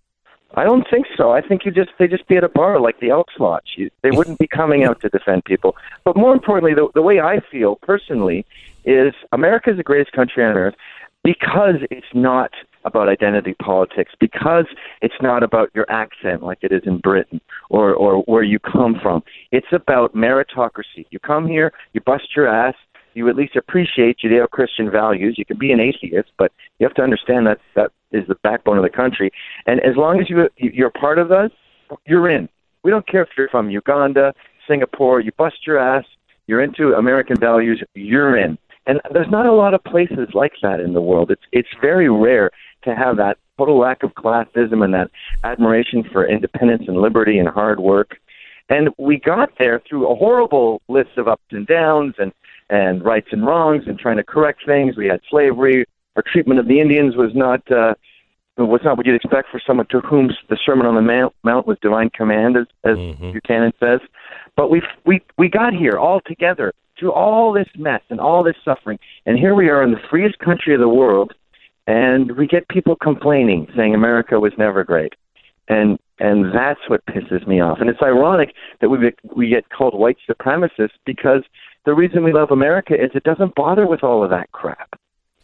I don't think so. I think you just they just be at a bar like the Elks Lodge. You, they wouldn't be coming out to defend people. But more importantly, the, the way I feel personally is America is the greatest country on earth because it's not about identity politics, because it's not about your accent like it is in Britain or, or where you come from. It's about meritocracy. You come here, you bust your ass, you at least appreciate Judeo-Christian values. You can be an atheist, but you have to understand that that is the backbone of the country. And as long as you, you're part of us, you're in. We don't care if you're from Uganda, Singapore, you bust your ass, you're into American values, you're in. And there's not a lot of places like that in the world. It's it's very rare to have that total lack of classism and that admiration for independence and liberty and hard work. And we got there through a horrible list of ups and downs and, and rights and wrongs and trying to correct things. We had slavery. Our treatment of the Indians was not uh, was not what you'd expect for someone to whom the Sermon on the Mount, Mount was divine command, as, as mm-hmm. Buchanan says. But we we we got here all together through all this mess and all this suffering. And here we are in the freest country of the world, and we get people complaining, saying America was never great. And and that's what pisses me off. And it's ironic that we we get called white supremacists because the reason we love America is it doesn't bother with all of that crap.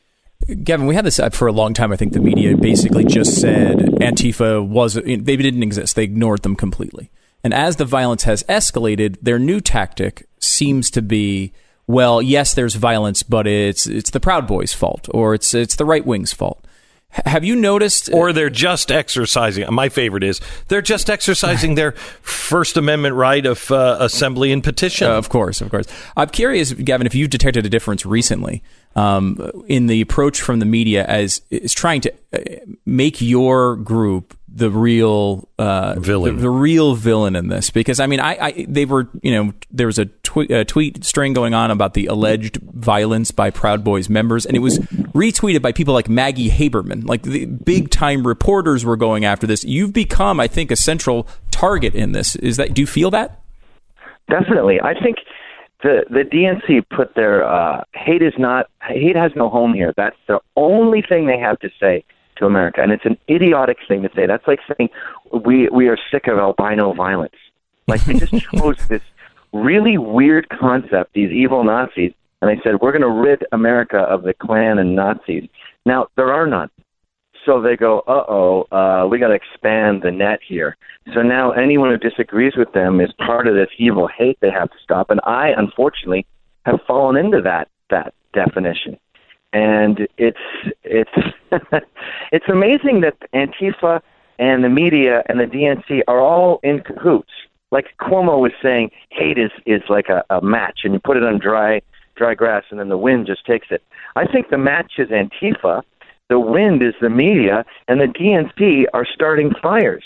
Gavin, we had this for a long time. I think the media basically just said Antifa was, they didn't exist. They ignored them completely. And as the violence has escalated, their new tactic seems to be, well, yes, there's violence, but it's it's the Proud Boys' fault, or it's it's the right wing's fault. H- have you noticed? Or they're just exercising. My favorite is they're just exercising their First Amendment right of uh, assembly and petition. Uh, of course, of course. I'm curious, Gavin, if you've detected a difference recently um, in the approach from the media as is trying to make your group the real uh, villain, the, the real villain in this. Because I mean, I, I they were, you know, there was a, tw- a tweet string going on about the alleged violence by Proud Boys members, and it was retweeted by people like Maggie Haberman, like the big time reporters were going after this. You've become, I think, a central target in this. Is that? Do you feel that? Definitely, I think the the D N C put their uh, hate is not hate has no home here. That's the only thing they have to say to America, and it's an idiotic thing to say. That's like saying we we are sick of albino violence. Like they just chose this really weird concept, these evil Nazis, and they said we're going to rid America of the Klan and Nazis. Now there are none, so they go, uh-oh, uh, we got to expand the net here. So now anyone who disagrees with them is part of this evil hate they have to stop. And I, unfortunately, have fallen into that that definition. And it's it's it's amazing that Antifa and the media and the D N C are all in cahoots. Like Cuomo was saying, hate is, is like a, a match, and you put it on dry dry grass, and then the wind just takes it. I think the match is Antifa, the wind is the media, and the D N C are starting fires.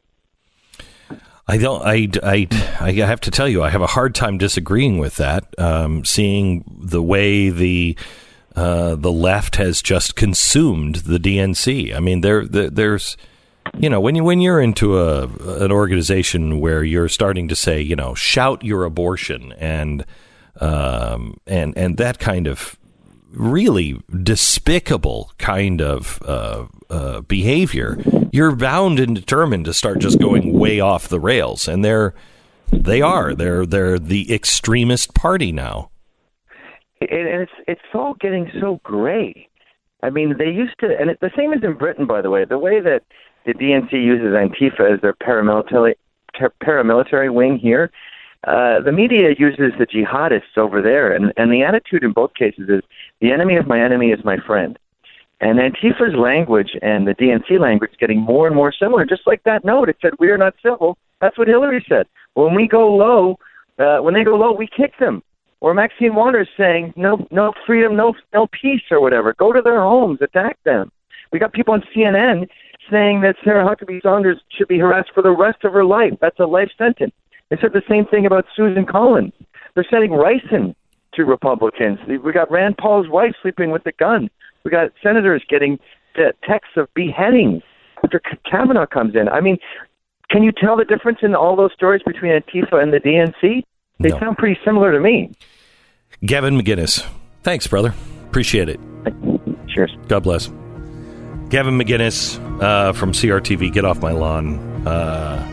I don't. I, I, I have to tell you, I have a hard time disagreeing with that. Um, seeing the way the uh, the left has just consumed the D N C. I mean, there, there there's, you know, when you when you're into a an organization where you're starting to say, you know, shout your abortion and um, and and that kind of really despicable kind of uh, uh, behavior, you're bound and determined to start just going way off the rails. And they're, they are, they're, they're the extremist party now. And it's, it's all getting so gray. I mean, they used to, and it, the same as in Britain, by the way, the way that the D N C uses Antifa as their paramilitary, paramilitary wing here, Uh, the media uses the jihadists over there, and, and the attitude in both cases is the enemy of my enemy is my friend. And Antifa's language and the D N C language is getting more and more similar, just like that note. It said, we are not civil. That's what Hillary said. When we go low, uh, when they go low, we kick them. Or Maxine Waters saying, no no freedom, no no peace, or whatever. Go to their homes, attack them. We got people on C N N saying that Sarah Huckabee Sanders should be harassed for the rest of her life. That's a life sentence. They said the same thing about Susan Collins. They're sending ricin to Republicans. We got Rand Paul's wife sleeping with a gun. We got senators getting texts of beheadings after Kavanaugh comes in. I mean, can you tell the difference in all those stories between Antifa and the D N C? They no. sound pretty similar to me. Gavin McInnes. Thanks, brother. Appreciate it. Cheers. God bless. Gavin McInnes uh, from C R T V. Get off my lawn. Uh...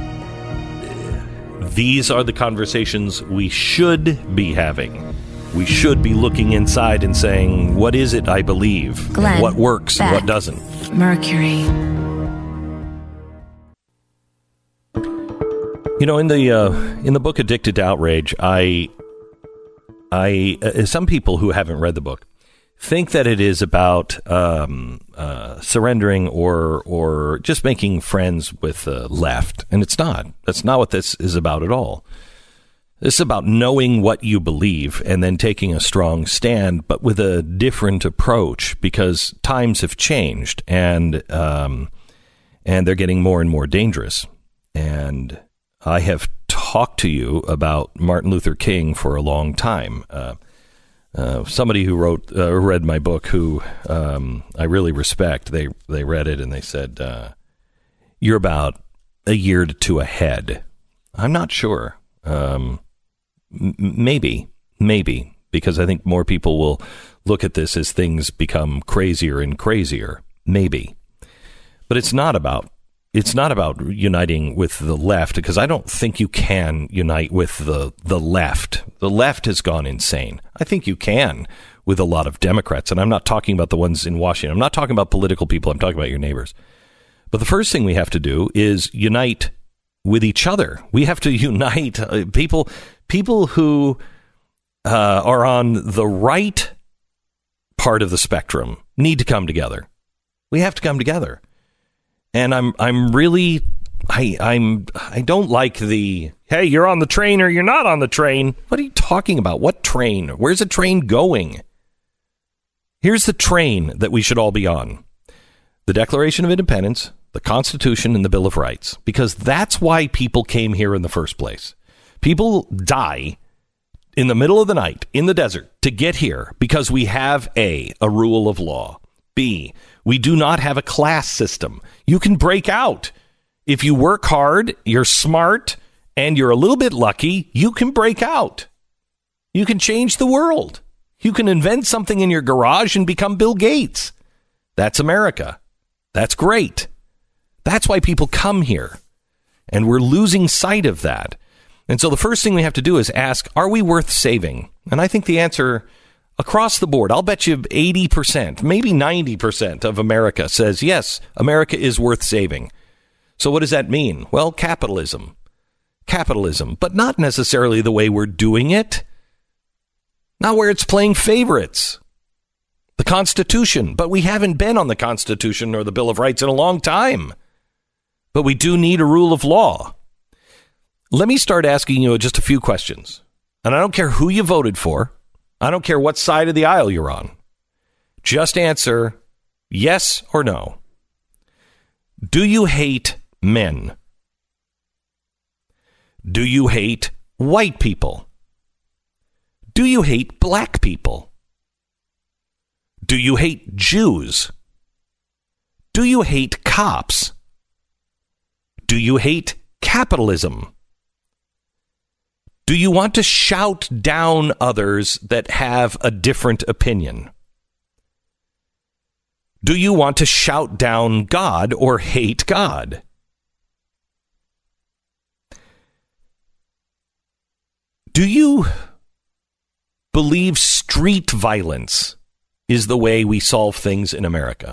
These are the conversations we should be having. We should be looking inside and saying, what is it I believe? Glenn, and what works Beck, and what doesn't? Mercury. You know, in the uh, in the book Addicted to Outrage, I, I uh, some people who haven't read the book think that it is about um, uh, surrendering or or just making friends with the left. And it's not. That's not what this is about at all. This is about knowing what you believe and then taking a strong stand, but with a different approach, because times have changed and um, and they're getting more and more dangerous. And I have talked to you about Martin Luther King for a long time. Uh, Uh, somebody who wrote, uh, read my book, who um, I really respect, they they read it and they said, uh, "You're about a year to two ahead." I'm not sure. Um, m- maybe, maybe, because I think more people will look at this as things become crazier and crazier. Maybe, but it's not about. It's not about uniting with the left, because I don't think you can unite with the, the left. The left has gone insane. I think you can with a lot of Democrats. And I'm not talking about the ones in Washington. I'm not talking about political people. I'm talking about your neighbors. But the first thing we have to do is unite with each other. We have to unite uh, people, people who uh, are on the right part of the spectrum need to come together. We have to come together. And I'm I'm really I I'm I don't like the, hey, you're on the train or you're not on the train. What are you talking about? What train? Where's the train going? Here's the train that we should all be on. The Declaration of Independence, the Constitution, and the Bill of Rights. Because that's why people came here in the first place. People die in the middle of the night in the desert to get here because we have A, a rule of law. B, we do not have a class system. You can break out. If you work hard, you're smart, and you're a little bit lucky, you can break out. You can change the world. You can invent something in your garage and become Bill Gates. That's America. That's great. That's why people come here. And we're losing sight of that. And so the first thing we have to do is ask, are we worth saving? And I think the answer across the board, I'll bet you eighty percent, maybe ninety percent of America says, yes, America is worth saving. So what does that mean? Well, capitalism. Capitalism, but not necessarily the way we're doing it. Not where it's playing favorites. The Constitution, but we haven't been on the Constitution or the Bill of Rights in a long time. But we do need a rule of law. Let me start asking you just a few questions. And I don't care who you voted for. I don't care what side of the aisle you're on. Just answer yes or no. Do you hate men? Do you hate white people? Do you hate black people? Do you hate Jews? Do you hate cops? Do you hate capitalism? Do you want to shout down others that have a different opinion? Do you want to shout down God or hate God? Do you believe street violence is the way we solve things in America?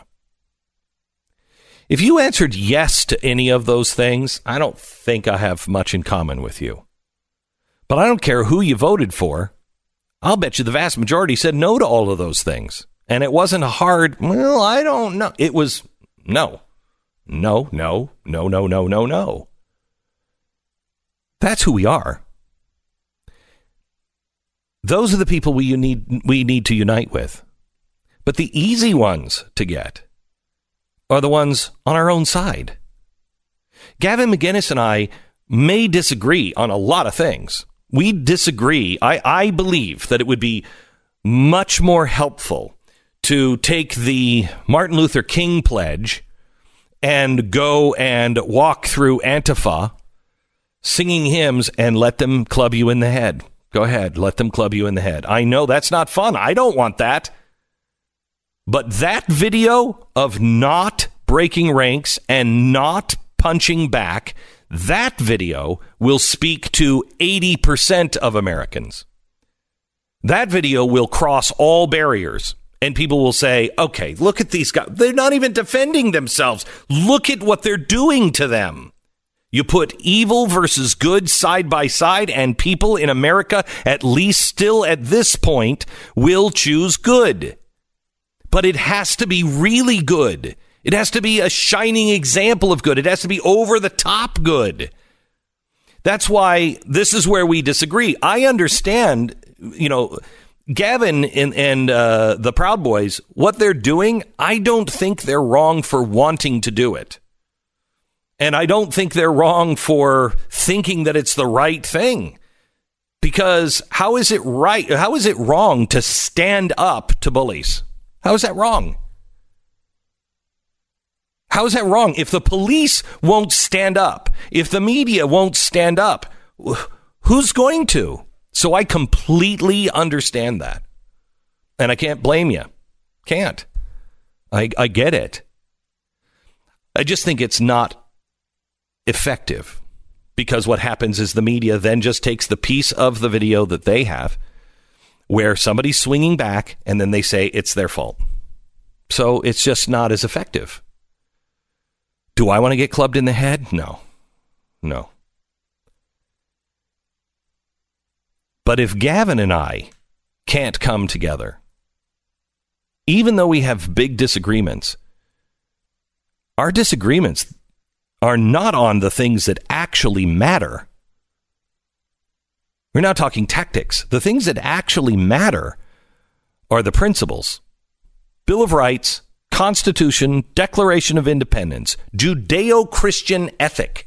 If you answered yes to any of those things, I don't think I have much in common with you. But I don't care who you voted for. I'll bet you the vast majority said no to all of those things. And it wasn't a hard, well, I don't know. It was no, no, no, no, no, no, no, no. That's who we are. Those are the people we need, we need to unite with. But the easy ones to get are the ones on our own side. Gavin McInnes and I may disagree on a lot of things. We disagree. I, I believe that it would be much more helpful to take the Martin Luther King pledge and go and walk through Antifa singing hymns and let them club you in the head. Go ahead, let them club you in the head. I know that's not fun. I don't want that. But that video of not breaking ranks and not punching back, that video will speak to eighty percent of Americans. That video will cross all barriers, and people will say, okay, look at these guys. They're not even defending themselves. Look at what they're doing to them. You put evil versus good side by side, and people in America, at least still at this point, will choose good. But it has to be really good. It has to be a shining example of good. It has to be over the top good. That's why this is where we disagree. I understand, you know, Gavin and, and uh, the Proud Boys, what they're doing, I don't think they're wrong for wanting to do it. And I don't think they're wrong for thinking that it's the right thing. Because how is it right? How is it wrong to stand up to bullies? How is that wrong? How is that wrong? If the police won't stand up, if the media won't stand up, who's going to? So I completely understand that. And I can't blame you. Can't. I, I get it. I just think it's not effective, because what happens is the media then just takes the piece of the video that they have where somebody's swinging back and then they say it's their fault. So it's just not as effective. Do I want to get clubbed in the head? No. No. But if Gavin and I can't come together, even though we have big disagreements, our disagreements are not on the things that actually matter. We're not talking tactics. The things that actually matter are the principles. Bill of Rights, Constitution, Declaration of Independence, Judeo-Christian ethic.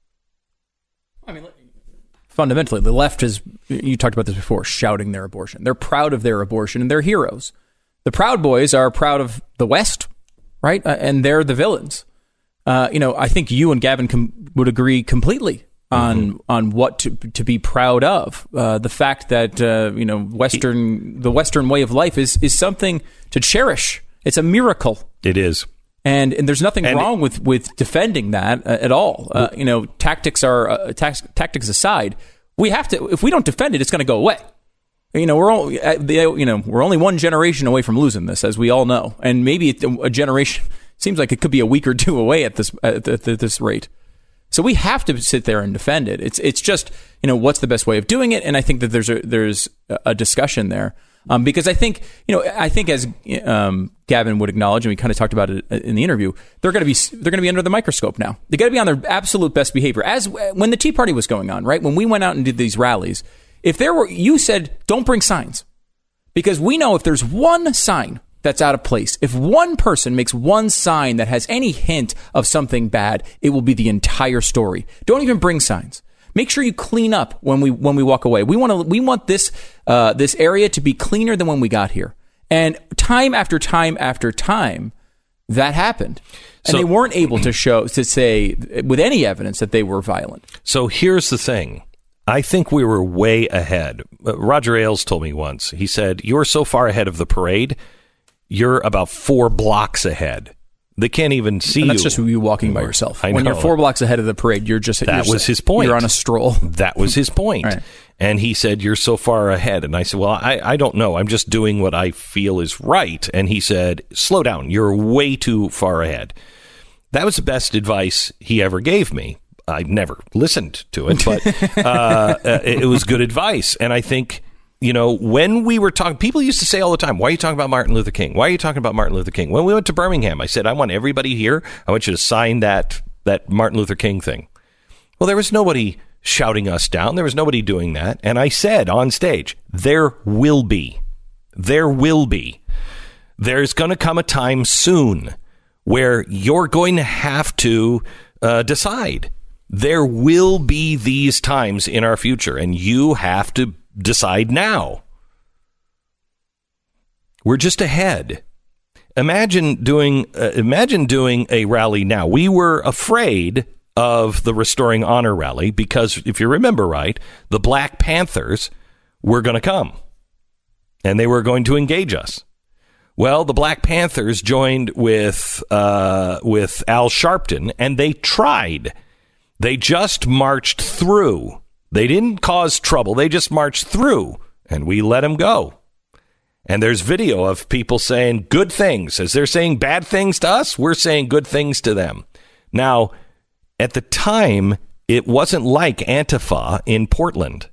I mean, fundamentally, the left is, you talked about this before, shouting their abortion. They're proud of their abortion and they're heroes. The Proud Boys are proud of the West, right? Uh, and they're the villains. Uh, you know, I think you and Gavin com- would agree completely on mm-hmm. on what to to be proud of. Uh, the fact that uh, you know Western the Western way of life is is something to cherish. It's a miracle. It is, and and there's nothing and wrong with, with defending that uh, at all. Uh, you know, tactics are uh, tax, tactics aside. We have to. If we don't defend it, it's going to go away. You know, we're all, you know we're only one generation away from losing this, as we all know, and maybe a generation. Seems like it could be a week or two away at this at, at this rate. So we have to sit there and defend it. It's it's just, you know, what's the best way of doing it? And I think that there's a, there's a discussion there um, because I think, you know, I think as um, Gavin would acknowledge, and we kind of talked about it in the interview, they're going to be they're going to be under the microscope now. They got to be on their absolute best behavior. As when the Tea Party was going on, right? When we went out and did these rallies, if there were, you said, don't bring signs, because we know if there's one sign that's out of place, if one person makes one sign that has any hint of something bad, it will be the entire story. Don't even bring signs. Make sure you clean up when we when we walk away. We want to we want this uh, this area to be cleaner than when we got here. And time after time after time, that happened, and so, they weren't able to show to say with any evidence that they were violent. So here's the thing. I think we were way ahead. Uh, Roger Ailes told me once. He said, "You're so far ahead of the parade. You're about four blocks ahead. They can't even see you." And that's just you walking by yourself. I know. When you're four blocks ahead of the parade, you're just... That you're, was his point. You're on a stroll. That was his point. Right. And he said, "You're so far ahead." And I said, "Well, I, I don't know. I'm just doing what I feel is right." And he said, "Slow down. You're way too far ahead." That was the best advice he ever gave me. I never listened to it, but uh, it was good advice. And I think... You know, when we were talking, people used to say all the time, "Why are you talking about Martin Luther King? Why are you talking about Martin Luther King?" When we went to Birmingham, I said, "I want everybody here. I want you to sign that that Martin Luther King thing." Well, there was nobody shouting us down. There was nobody doing that. And I said on stage, there will be. There will be. There's going to come a time soon where you're going to have to uh, decide. There will be these times in our future, and you have to decide now. We're just ahead. Imagine doing uh, imagine doing a rally now. We were afraid of the Restoring Honor rally because, if you remember right, the Black Panthers were going to come and they were going to engage us. Well, the Black Panthers joined with uh, with Al Sharpton, and they tried. They just marched through. They didn't cause trouble. They just marched through, and we let them go. And there's video of people saying good things. As they're saying bad things to us, we're saying good things to them. Now, at the time, it wasn't like Antifa in Portland.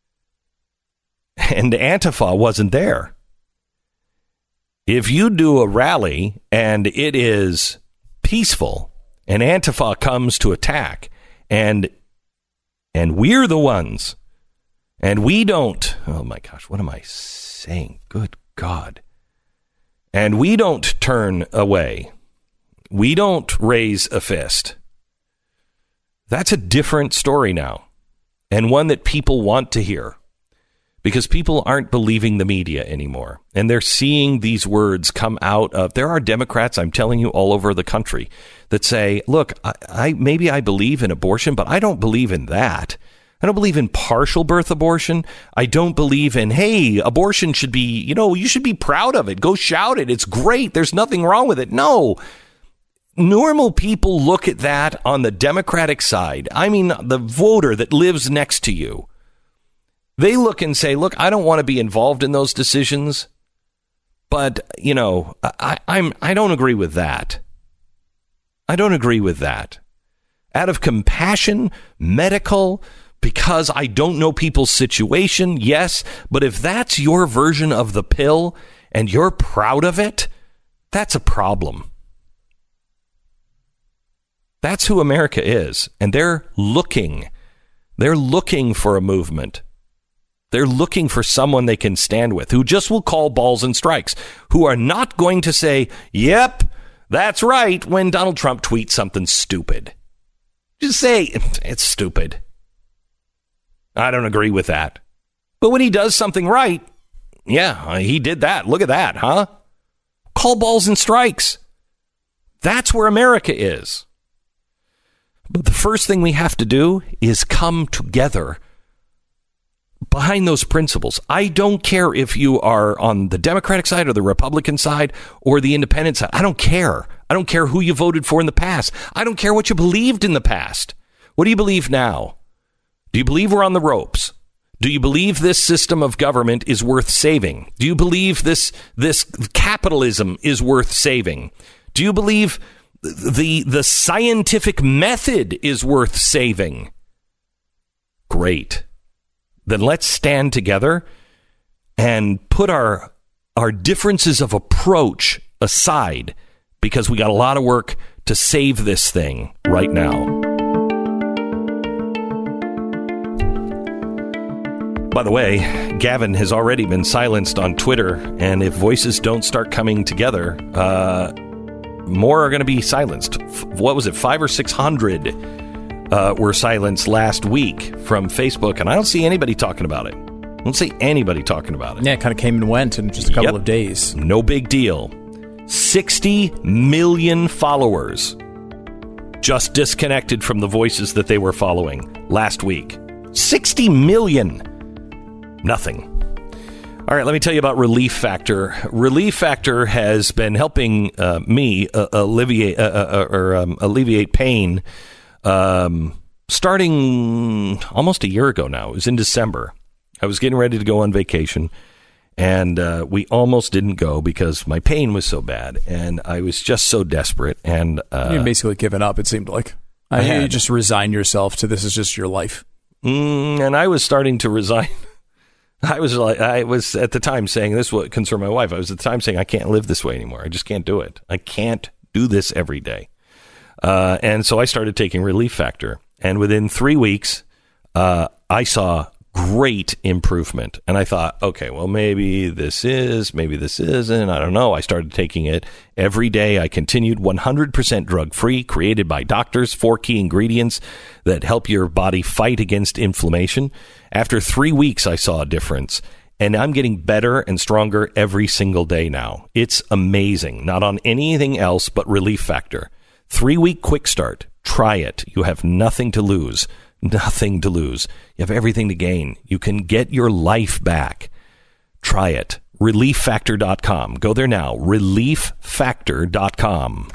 And Antifa wasn't there. If you do a rally and it is peaceful and Antifa comes to attack and and we're the ones and we don't, oh my gosh, what am I saying? Good God. And we don't turn away. We don't raise a fist. That's a different story now, and one that people want to hear, because people aren't believing the media anymore, and they're seeing these words come out of, there are Democrats, I'm telling you, all over the country that say, look, I, I maybe I believe in abortion, but I don't believe in that. I don't believe in partial birth abortion. I don't believe in, hey, abortion should be, you know, you should be proud of it. Go shout it. It's great. There's nothing wrong with it. No. Normal people look at that on the Democratic side. I mean, the voter that lives next to you. They look and say, look, I don't want to be involved in those decisions. But, you know, I, I'm, I don't agree with that. I don't agree with that. Out of compassion, medical, because I don't know people's situation, yes. But if that's your version of the pill and you're proud of it, that's a problem. That's who America is. And they're looking. They're looking for a movement They're looking for someone they can stand with, who just will call balls and strikes, who are not going to say, yep, that's right, when Donald Trump tweets something stupid. Just say, it's stupid. I don't agree with that. But when he does something right, yeah, he did that. Look at that, huh? Call balls and strikes. That's where America is. But the first thing we have to do is come together behind those principles. I don't care if you are on the Democratic side or the Republican side or the independent side. I don't care. I don't care who you voted for in the past. I don't care what you believed in the past. What do you believe now? Do you believe we're on the ropes? Do you believe this system of government is worth saving? Do you believe this this capitalism is worth saving? Do you believe the the scientific method is worth saving? Great. Then let's stand together and put our our differences of approach aside, because we got a lot of work to save this thing right now. By the way, Gavin has already been silenced on Twitter, and if voices don't start coming together, uh, more are going to be silenced. F- what was it, five or six hundred uh, were silenced last week from Facebook, and I don't see anybody talking about it. I don't see anybody talking about it. Yeah, it kind of came and went in just a couple Yep. of days. No big deal. sixty million followers just disconnected from the voices that they were following last week. sixty million. Nothing. All right, let me tell you about Relief Factor. Relief Factor has been helping uh, me uh, alleviate, uh, uh, or, um, alleviate pain um, starting almost a year ago now. It was in December. I was getting ready to go on vacation, and uh, we almost didn't go because my pain was so bad, and I was just so desperate. And uh, You'd basically given up, it seemed like. I I, you had. just resigned yourself to this is just your life. Mm, and I was starting to resign. I was like, I was at the time saying this would concern my wife. I was at the time saying I can't live this way anymore. I just can't do it. I can't do this every day. Uh, and so I started taking Relief Factor, and within three weeks, uh, I saw great improvement. And I thought, okay, well, maybe this is, maybe this isn't. I don't know. I started taking it every day. I continued one hundred percent drug-free, created by doctors, four key ingredients that help your body fight against inflammation. After three weeks, I saw a difference. And I'm getting better and stronger every single day now. It's amazing. Not on anything else but Relief Factor. Three-week quick start. Try it. You have nothing to lose. Nothing to lose. You have everything to gain. You can get your life back. Try it. relief factor dot com. Go there now. relief factor dot com.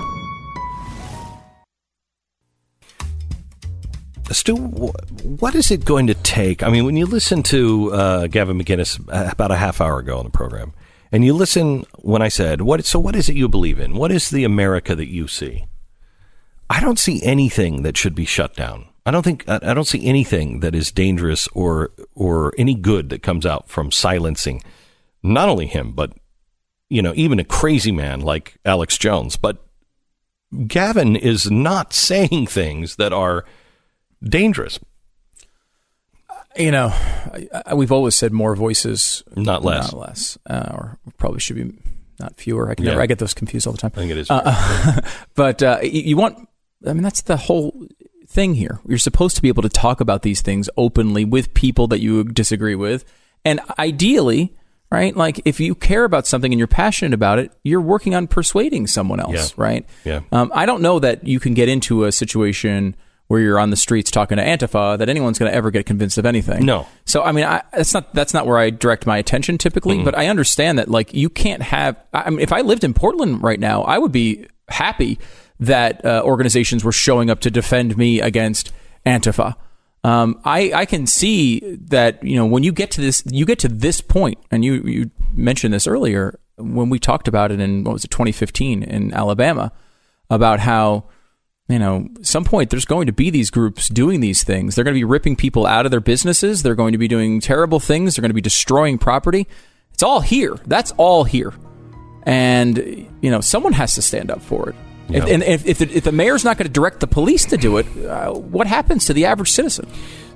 Stu, what is it going to take? I mean, when you listen to uh, Gavin McInnes about a half hour ago on the program, and you listen when I said, "What?" So, what is it you believe in? What is the America that you see? I don't see anything that should be shut down. I don't think I don't see anything that is dangerous or or any good that comes out from silencing not only him, but you know, even a crazy man like Alex Jones. But Gavin is not saying things that are dangerous. You know, I, I, we've always said more voices, not less, not less, uh, or probably should be not fewer. I can Yeah. never, I get those confused all the time. I think it is. Uh, but uh, you, you want, I mean, that's the whole thing here. You're supposed to be able to talk about these things openly with people that you disagree with, and ideally, right? Like if you care about something and you're passionate about it, you're working on persuading someone else, Yeah. right? Yeah. Um, I don't know that you can get into a situation where you're on the streets talking to Antifa that anyone's going to ever get convinced of anything. No. So I mean, I, that's not that's not where I direct my attention typically. Mm-hmm. But I understand that like you can't have. I mean, if I lived in Portland right now, I would be happy that uh, organizations were showing up to defend me against Antifa. Um, I I can see that you know when you get to this you get to this point, and you you mentioned this earlier when we talked about it in what was it twenty fifteen in Alabama about how. You know, some point there's going to be these groups doing these things. They're going to be ripping people out of their businesses. They're going to be doing terrible things. They're going to be destroying property. It's all here. That's all here. And, you know, someone has to stand up for it. Yeah. If, and if, if, the, if the mayor's not going to direct the police to do it, uh, what happens to the average citizen?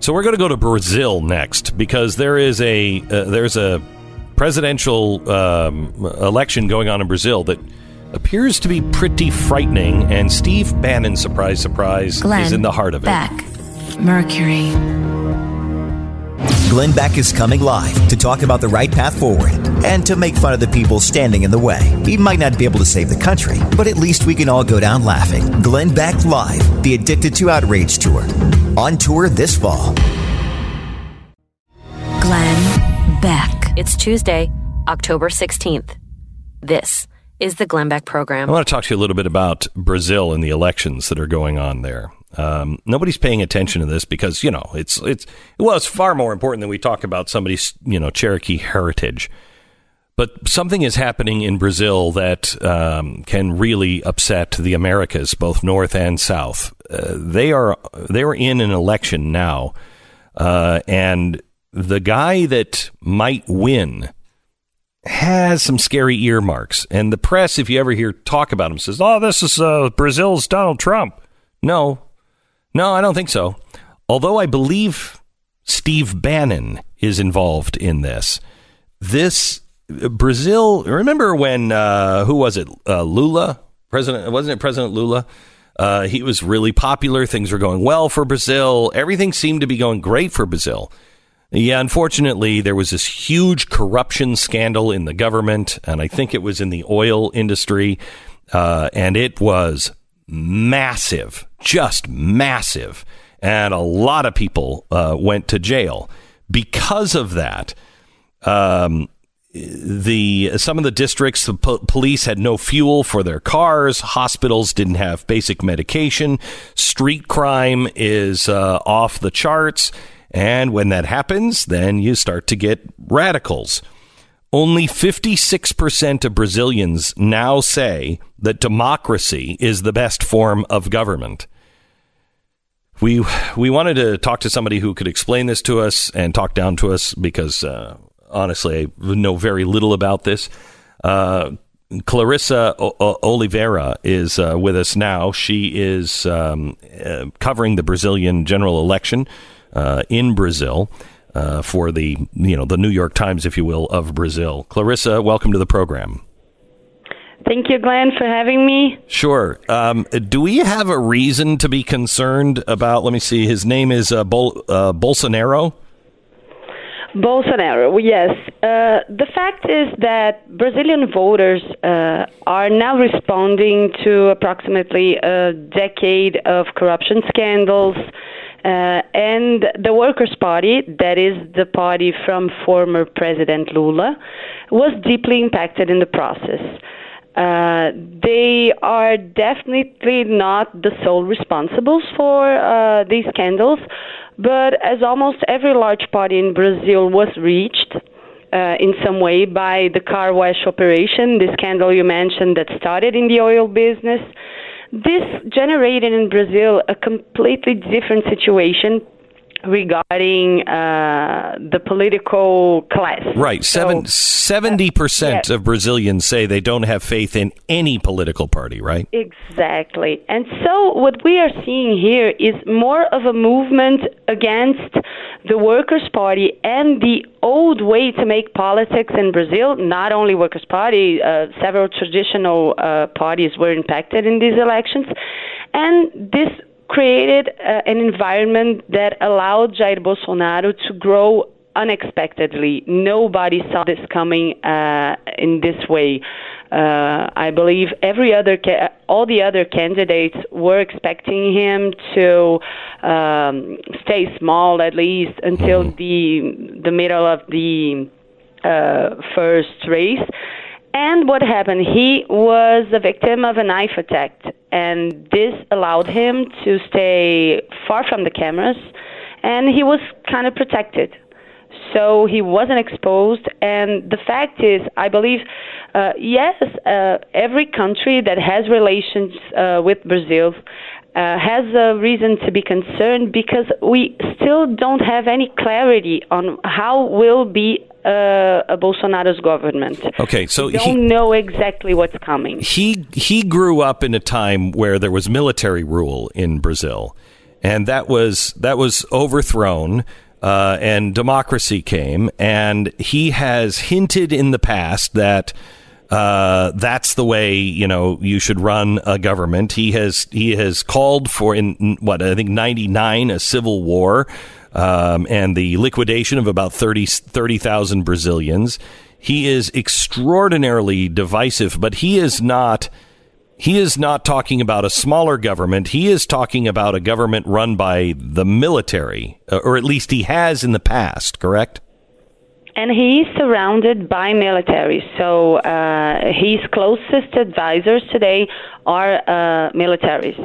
So we're going to go to Brazil next because there is a uh, there's a presidential um, election going on in Brazil that appears to be pretty frightening, and Steve Bannon, surprise, surprise, Glenn is in the heart of it. Beck, Mercury. Glenn Beck is coming live to talk about the right path forward and to make fun of the people standing in the way. He might not be able to save the country, but at least we can all go down laughing. Glenn Beck Live, the Addicted to Outrage Tour. On tour this fall. Glenn Beck. It's Tuesday, October sixteenth. This is the Glenn Beck Program. I want to talk to you a little bit about Brazil and the elections that are going on there. Um, nobody's paying attention to this because, you know, it's it's well, it's far more important than we talk about somebody's, you know, Cherokee heritage. But something is happening in Brazil that um, can really upset the Americas, both North and South. Uh, they are they are in an election now, uh, and the guy that might win has some scary earmarks. And the press, if you ever hear talk about him, says, "Oh, this is uh, Brazil's Donald Trump." No. No, I don't think so. Although I believe Steve Bannon is involved in this. This Brazil, remember when, uh, who was it? Uh, Lula? President, wasn't it President Lula? Uh, he was really popular. Things were going well for Brazil. Everything seemed to be going great for Brazil. Yeah, unfortunately, there was this huge corruption scandal in the government, and I think it was in the oil industry, uh, and it was massive, just massive. And a lot of people uh, went to jail because of that. Um, the some of the districts, the po- police had no fuel for their cars. Hospitals didn't have basic medication. Street crime is uh, off the charts. And when that happens, then you start to get radicals. Only fifty-six percent of Brazilians now say that democracy is the best form of government. We we wanted to talk to somebody who could explain this to us and talk down to us because, uh, honestly, I know very little about this. Uh, Clarissa o- o- Oliveira is uh, with us now. She is um, uh, covering the Brazilian general election uh, in Brazil. Uh, for the, you know, the New York Times, if you will, of Brazil. Clarissa, welcome to the program. Thank you, Glenn, for having me. Sure. Um, do we have a reason to be concerned about, let me see, his name is uh, Bol- uh, Bolsonaro? Bolsonaro, yes. Uh, the fact is that Brazilian voters uh, are now responding to approximately a decade of corruption scandals. Uh, and the Workers' Party, that is the party from former President Lula, was deeply impacted in the process. Uh, they are definitely not the sole responsibles for uh, these scandals, but as almost every large party in Brazil was reached uh, in some way by the car wash operation, the scandal you mentioned that started in the oil business, this generated in Brazil a completely different situation regarding uh, the political class. Right. Seven, so, seventy percent uh, yeah. of Brazilians say they don't have faith in any political party, right? Exactly. And so what we are seeing here is more of a movement against the Workers' Party and the old way to make politics in Brazil. Not only Workers' Party, uh, several traditional uh, parties were impacted in these elections. And this created uh, an environment that allowed Jair Bolsonaro to grow unexpectedly. Nobody saw this coming uh, in this way. Uh, I believe every other, ca- all the other candidates were expecting him to um, stay small at least until the the middle of the uh, first race. And what happened? He was a victim of a knife attack, and this allowed him to stay far from the cameras, and he was kind of protected. So he wasn't exposed, and the fact is, I believe, uh, yes, uh, every country that has relations uh, with Brazil uh, has a reason to be concerned because we still don't have any clarity on how will be Uh, a Bolsonaro's government. Okay, so we don't he, know exactly what's coming. He he grew up in a time where there was military rule in Brazil, and that was that was overthrown. Uh, and democracy came, and he has hinted in the past that uh, that's the way, you know, you should run a government. He has he has called for, in what I think ninety-nine, a civil war um, and the liquidation of about thirty thousand Brazilians. He is extraordinarily divisive, but he is not. He is not talking about a smaller government. He is talking about a government run by the military, or at least he has in the past, correct? And he's surrounded by military. So uh, his closest advisors today are uh, militaries.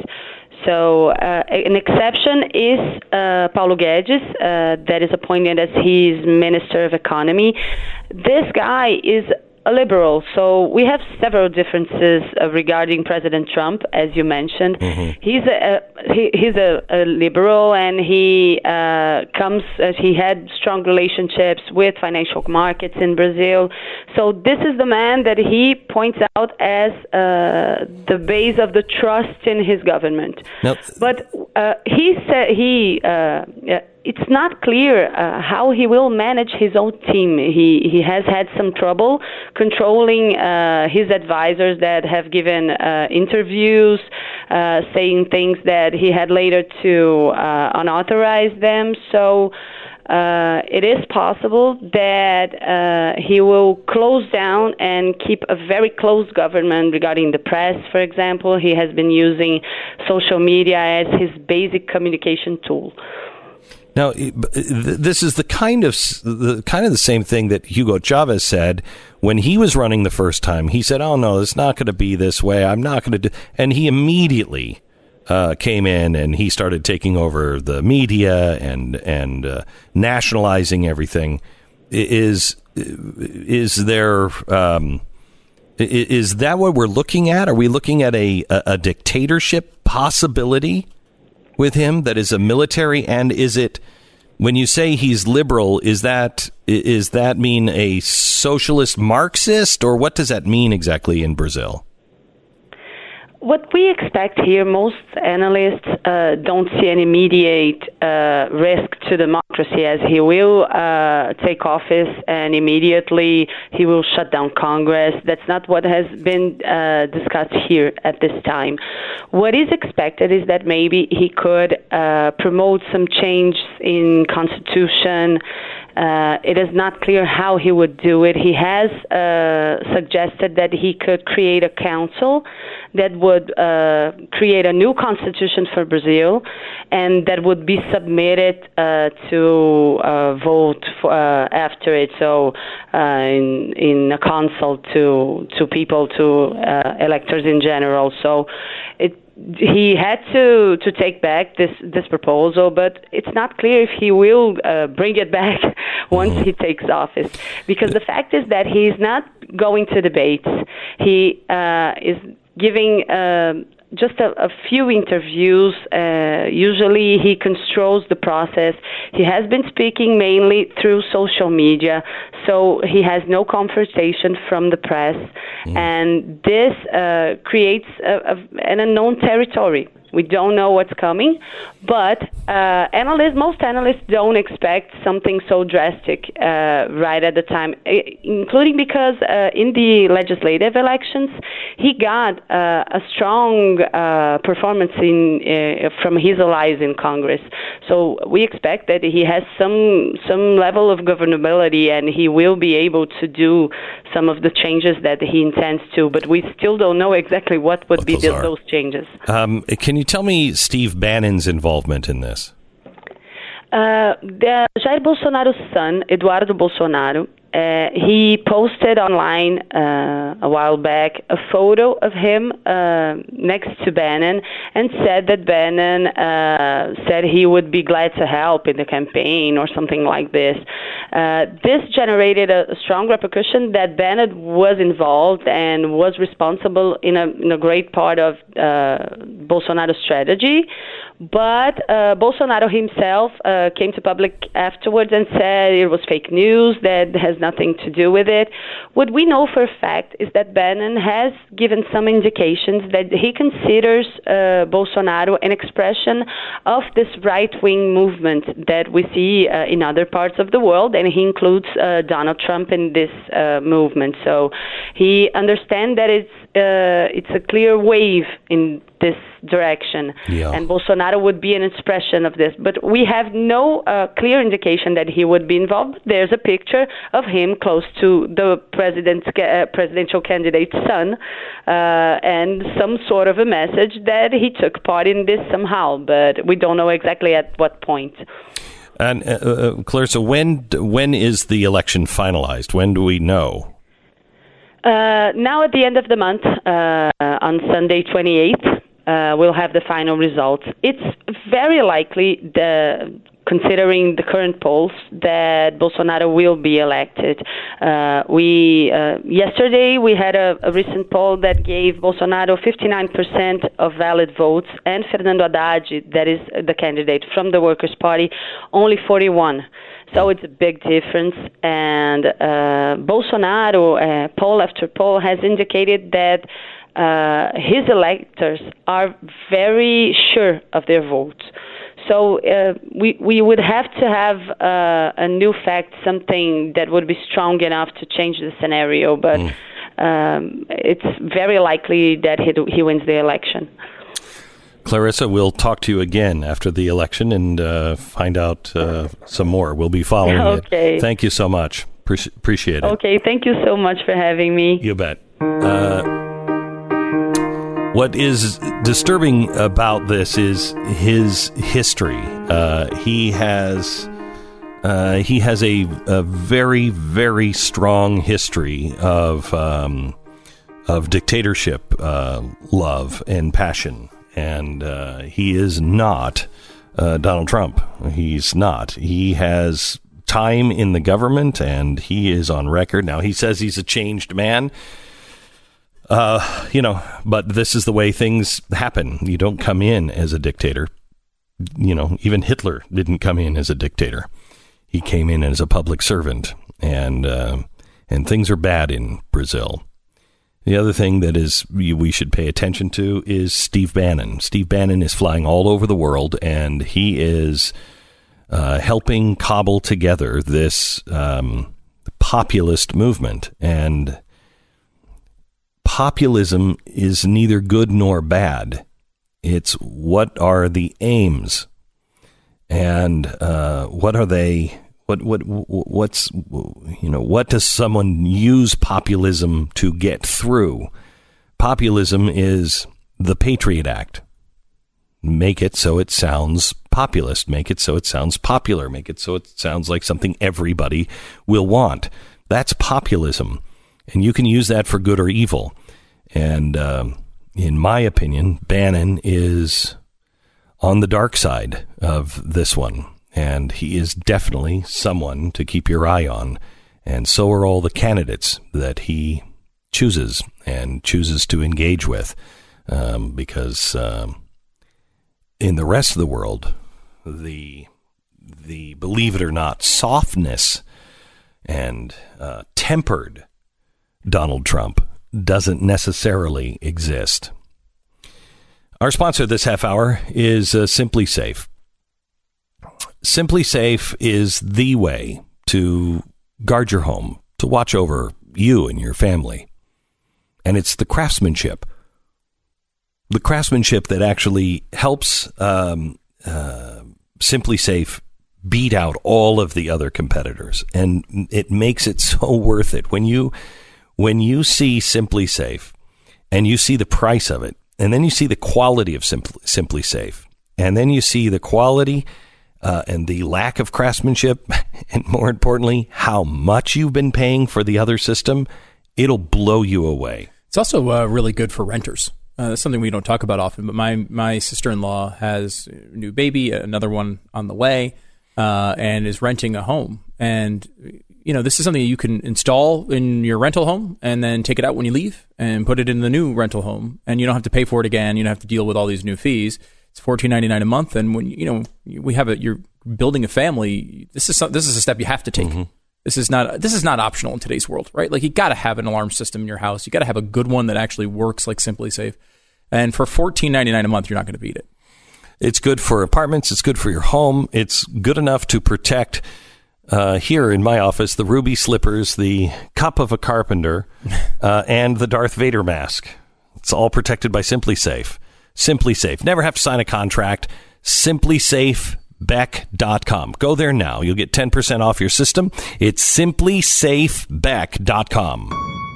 So uh, an exception is uh, Paulo Guedes, uh, that is appointed as his Minister of Economy. This guy is a liberal, so we have several differences uh, regarding President Trump, as you mentioned. Mm-hmm. He's a, a he, he's a, a liberal, and he uh, comes. Uh, he had strong relationships with financial markets in Brazil. So this is the man that he points out as uh, the base of the trust in his government. Nope. But uh, he said he. Uh, It's not clear uh, how he will manage his own team. He he has had some trouble controlling uh, his advisors that have given uh, interviews, uh, saying things that he had later to uh, unauthorize them. So uh, it is possible that uh, he will close down and keep a very close government regarding the press, for example. He has been using social media as his basic communication tool. Now, this is the kind of the kind of the same thing that Hugo Chavez said when he was running the first time. He said, "Oh no, it's not going to be this way. I'm not going to do," and he immediately uh, came in and he started taking over the media and and uh, nationalizing everything. Is is there um, is that what we're looking at? Are we looking at a a, a dictatorship possibility with him that is a military? And is it, when you say he's liberal, is that is that mean a socialist Marxist, or what does that mean exactly in Brazil? What we expect here, most analysts uh, don't see an immediate uh, risk to democracy, as he will uh, take office and immediately he will shut down Congress. That's not what has been uh, discussed here at this time. What is expected is that maybe he could uh, promote some change in constitution. Uh, it is not clear how he would do it. He has uh, suggested that he could create a council that would uh, create a new constitution for Brazil, and that would be submitted uh, to uh, vote for, uh, after it. So, uh, in in a consult to to people, to uh, electors in general. So, it. He had to, to take back this, this proposal, but it's not clear if he will uh, bring it back once he takes office. Because the fact is that he's not going to debates. He uh, is giving uh, just a, a few interviews. Uh, usually he controls the process. He has been speaking mainly through social media, so he has no confrontation from the press. Mm. And this uh, creates a, a, an unknown territory. We don't know what's coming, but uh, analysts, most analysts don't expect something so drastic uh, right at the time, including because uh, in the legislative elections, he got uh, a strong uh, performance in uh, from his allies in Congress. So we expect that he has some some level of governability, and he will be able to do some of the changes that he intends to, but we still don't know exactly what would what be those, the, those changes. Um, can you tell me Steve Bannon's involvement in this? Uh, the Jair Bolsonaro's son, Eduardo Bolsonaro, uh, he posted online uh, a while back a photo of him uh, next to Bannon, and said that Bannon uh, said he would be glad to help in the campaign or something like this. Uh, this generated a, a strong repercussion that Bannon was involved and was responsible in a, in a great part of uh, Bolsonaro's strategy. But uh, Bolsonaro himself uh, came to public afterwards and said it was fake news, that has nothing to do with it. What we know for a fact is that Bannon has given some indications that he considers uh, Bolsonaro an expression of this right-wing movement that we see uh, in other parts of the world, and he includes uh, Donald Trump in this uh, movement. So he understands that it's uh, it's a clear wave in this direction, yeah. and Bolsonaro would be an expression of this. But we have no uh, clear indication that he would be involved. There's a picture of him close to the president's uh, presidential candidate's son, uh, and some sort of a message that he took part in this somehow, but we don't know exactly at what point. And uh, uh, Clarissa, when when is the election finalized? When do we know? Uh, now at the end of the month, uh, on Sunday twenty-eighth, uh, we'll have the final results. It's very likely, the, considering the current polls, that Bolsonaro will be elected. Uh, we uh, yesterday we had a, a recent poll that gave Bolsonaro fifty-nine percent of valid votes, and Fernando Haddad, that is the candidate from the Workers' Party, only forty-one. So it's a big difference, and uh, Bolsonaro, uh, poll after poll, has indicated that uh, his electors are very sure of their votes. So uh, we we would have to have uh, a new fact, something that would be strong enough to change the scenario, but mm. um, it's very likely that he he wins the election. Clarissa, we'll talk to you again after the election and uh, find out uh, some more. We'll be following okay. it. Thank you so much. Pre- appreciate it. Okay, thank you so much for having me. You bet. Uh, what is disturbing about this is his history. Uh, he has uh, he has a, a very, very strong history of um, of dictatorship uh, love and passion. And uh, he is not uh, Donald Trump. He's not. He has time in the government, and he is on record. Now, he says he's a changed man, uh, you know, but this is the way things happen. You don't come in as a dictator. You know, even Hitler didn't come in as a dictator. He came in as a public servant, and uh, and things are bad in Brazil. The other thing that is we should pay attention to is Steve Bannon. Steve Bannon is flying all over the world, and he is uh, helping cobble together this um, populist movement. And populism is neither good nor bad. It's what are the aims, and uh, what are they? What what what's you know what does someone use populism to get through? Populism is the Patriot Act. Make it so it sounds populist. Make it so it sounds popular. Make it so it sounds like something everybody will want. That's populism, and you can use that for good or evil. And uh, in my opinion, Bannon is on the dark side of this one. And he is definitely someone to keep your eye on. And so are all the candidates that he chooses and chooses to engage with. Um, because um, in the rest of the world, the, the believe it or not, softness and uh, tempered Donald Trump doesn't necessarily exist. Our sponsor this half hour is uh, Simply Safe. Simply Safe is the way to guard your home, to watch over you and your family. And it's the craftsmanship. The craftsmanship that actually helps um, uh, Simply Safe beat out all of the other competitors. And it makes it so worth it. When you, when you see Simply Safe and you see the price of it, and then you see the quality of Simply, Simply Safe, and then you see the quality Uh, and the lack of craftsmanship, and more importantly, how much you've been paying for the other system, it'll blow you away. It's also uh, really good for renters. Uh, that's something we don't talk about often, but my, my sister-in-law has a new baby, another one on the way, uh, and is renting a home. And, you know, this is something you can install in your rental home and then take it out when you leave and put it in the new rental home. And you don't have to pay for it again. You don't have to deal with all these new fees. It's fourteen ninety-nine a month, and when you know we have a you're building a family, this is some, this is a step you have to take. Mm-hmm. This is not this is not optional in today's world, right? Like you got to have an alarm system in your house. You got to have a good one that actually works like SimpliSafe. And for fourteen ninety-nine a month, you're not going to beat it. It's good for apartments. It's good for your home. It's good enough to protect, uh, here in my office, the ruby slippers, the cup of a carpenter, uh, and the Darth Vader mask. It's all protected by SimpliSafe. SimpliSafe. Never have to sign a contract. Simply Safe Beck dot com. Go there now. You'll get ten percent off your system. It's Simply Safe Beck dot com.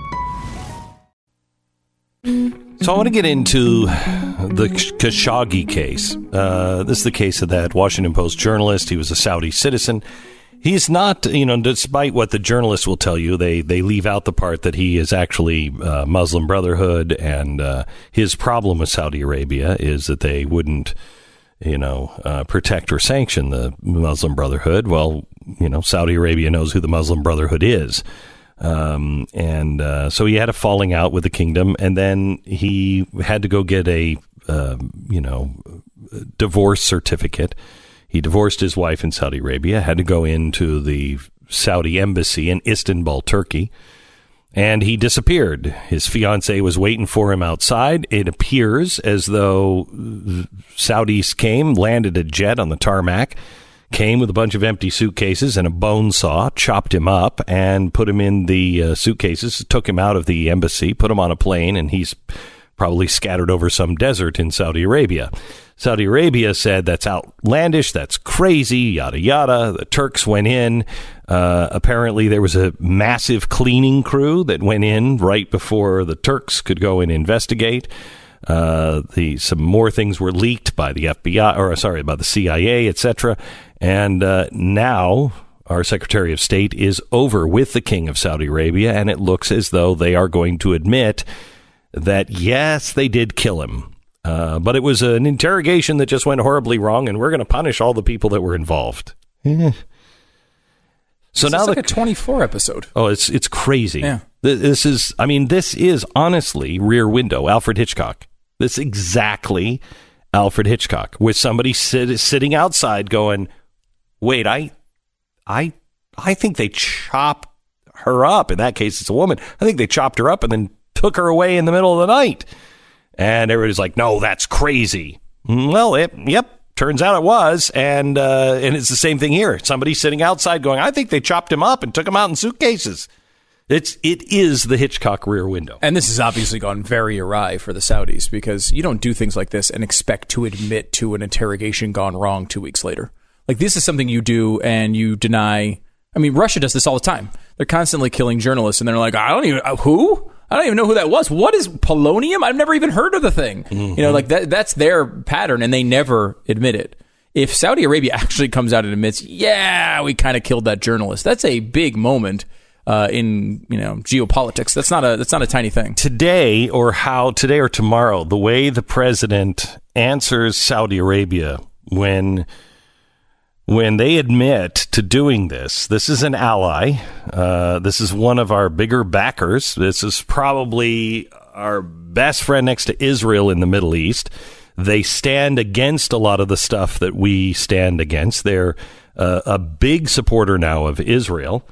So I want to get into the Khashoggi case. Uh, this is the case of that Washington Post journalist. He was a Saudi citizen. He's not, you know, despite what the journalists will tell you, they, they leave out the part that he is actually uh, Muslim Brotherhood, and uh, his problem with Saudi Arabia is that they wouldn't, you know, uh, protect or sanction the Muslim Brotherhood. Well, you know, Saudi Arabia knows who the Muslim Brotherhood is. Um, and uh, so he had a falling out with the kingdom, and then he had to go get a, uh, you know, divorce certificate. He divorced his wife in Saudi Arabia, had to go into the Saudi embassy in Istanbul, Turkey, and he disappeared. His fiancée was waiting for him outside. It appears as though Saudis came, landed a jet on the tarmac, came with a bunch of empty suitcases and a bone saw, chopped him up and put him in the uh, suitcases, took him out of the embassy, put him on a plane, and he's probably scattered over some desert in Saudi Arabia. Saudi Arabia said that's outlandish, that's crazy, yada, yada. The Turks went in. Uh, apparently, there was a massive cleaning crew that went in right before the Turks could go and investigate. Uh, the some more things were leaked by the F B I, or sorry, by the C I A, et cetera. And uh, now our Secretary of State is over with the King of Saudi Arabia, and it looks as though they are going to admit that, yes, they did kill him. Uh, but it was an interrogation that just went horribly wrong, and we're going to punish all the people that were involved. Eh. So this now is like the, a twenty-four episode. Oh, it's it's crazy. Yeah. This is, I mean, this is honestly Rear Window, Alfred Hitchcock. This is exactly Alfred Hitchcock, with somebody sit, sitting outside going, wait, I, I, I think they chopped her up. In that case, it's a woman. I think they chopped her up and then took her away in the middle of the night. And everybody's like, no, that's crazy. Well, it, yep, turns out it was. And uh, and it's the same thing here. Somebody sitting outside going, I think they chopped him up and took him out in suitcases. It's it is the Hitchcock Rear Window. And this has obviously gone very awry for the Saudis, because you don't do things like this and expect to admit to an interrogation gone wrong two weeks later. Like, this is something you do and you deny. I mean, Russia does this all the time. They're constantly killing journalists, and they're like, I don't even, uh, who? I don't even know who that was. What is polonium? I've never even heard of the thing. Mm-hmm. You know, like that, that's their pattern, and they never admit it. If Saudi Arabia actually comes out and admits, yeah, we kind of killed that journalist, that's a big moment uh, in, you know, geopolitics. That's not a, that's not a tiny thing. Today, or how, today or tomorrow, the way the president answers Saudi Arabia when... When they admit to doing this, this is an ally. Uh, this is one of our bigger backers. This is probably our best friend next to Israel in the Middle East. They stand against a lot of the stuff that we stand against. They're uh, a big supporter now of Israel.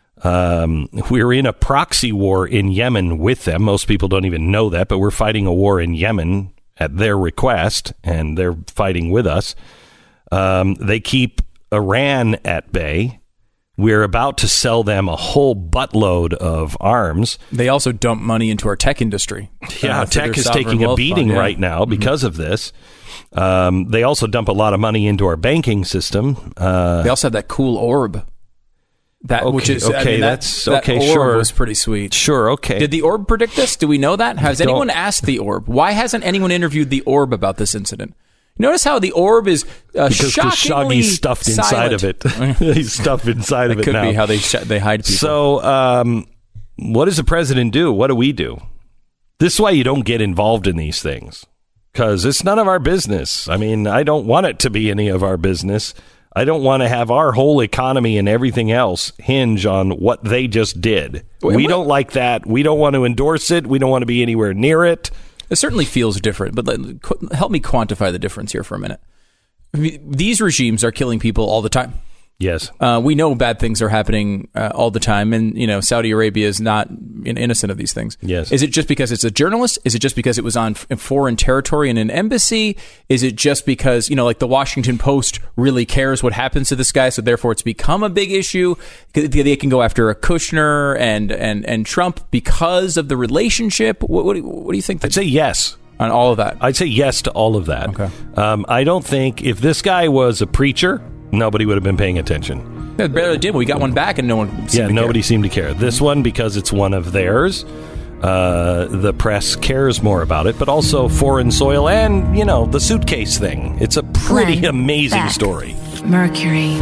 Um, we're in a proxy war in Yemen with them. Most people don't even know that, but we're fighting a war in Yemen at their request, and they're fighting with us. Um, they keep Iran at bay. We're about to sell them a whole buttload of arms. They also dump money into our tech industry. Yeah, uh, tech is taking a beating fund, yeah. right now because mm-hmm. of this. Um, they also dump a lot of money into our banking system. Uh, they also have that cool orb. That okay, which is okay, I mean, that's that, okay. That orb sure, was pretty sweet. Sure, okay. Did the orb predict this? Do we know that? Has anyone asked the orb? Why hasn't anyone interviewed the orb about this incident? Notice how the orb is uh, because shockingly Khashoggi's stuffed inside silent. of it. He's stuffed inside of it could now. Be how they sh- they hide people. So, um, what does the president do? What do we do? This is why you don't get involved in these things, because it's none of our business. I mean, I don't want it to be any of our business. I don't want to have our whole economy and everything else hinge on what they just did. Wait, we what? don't like that. We don't want to endorse it. We don't want to be anywhere near it. It certainly feels different, but help me quantify the difference here for a minute. These regimes are killing people all the time. Yes. Uh, we know bad things are happening uh, all the time, and you know Saudi Arabia is not innocent of these things. Yes. Is it just because it's a journalist? Is it just because it was on f- foreign territory in an embassy? Is it just because you know, like the Washington Post really cares what happens to this guy, so therefore it's become a big issue? They can go after a Kushner and and and Trump because of the relationship. What, what, do, what do you think? I'd say yes. On all of that? I'd say yes to all of that. Okay. Um, I don't think if this guy was a preacher, nobody would have been paying attention. It barely did. We got one back and no one seemed Yeah, to nobody care. seemed to care. This one, because it's one of theirs, uh, the press cares more about it, but also foreign soil and, you know, the suitcase thing. It's a pretty Glenn amazing Beck. story. Mercury.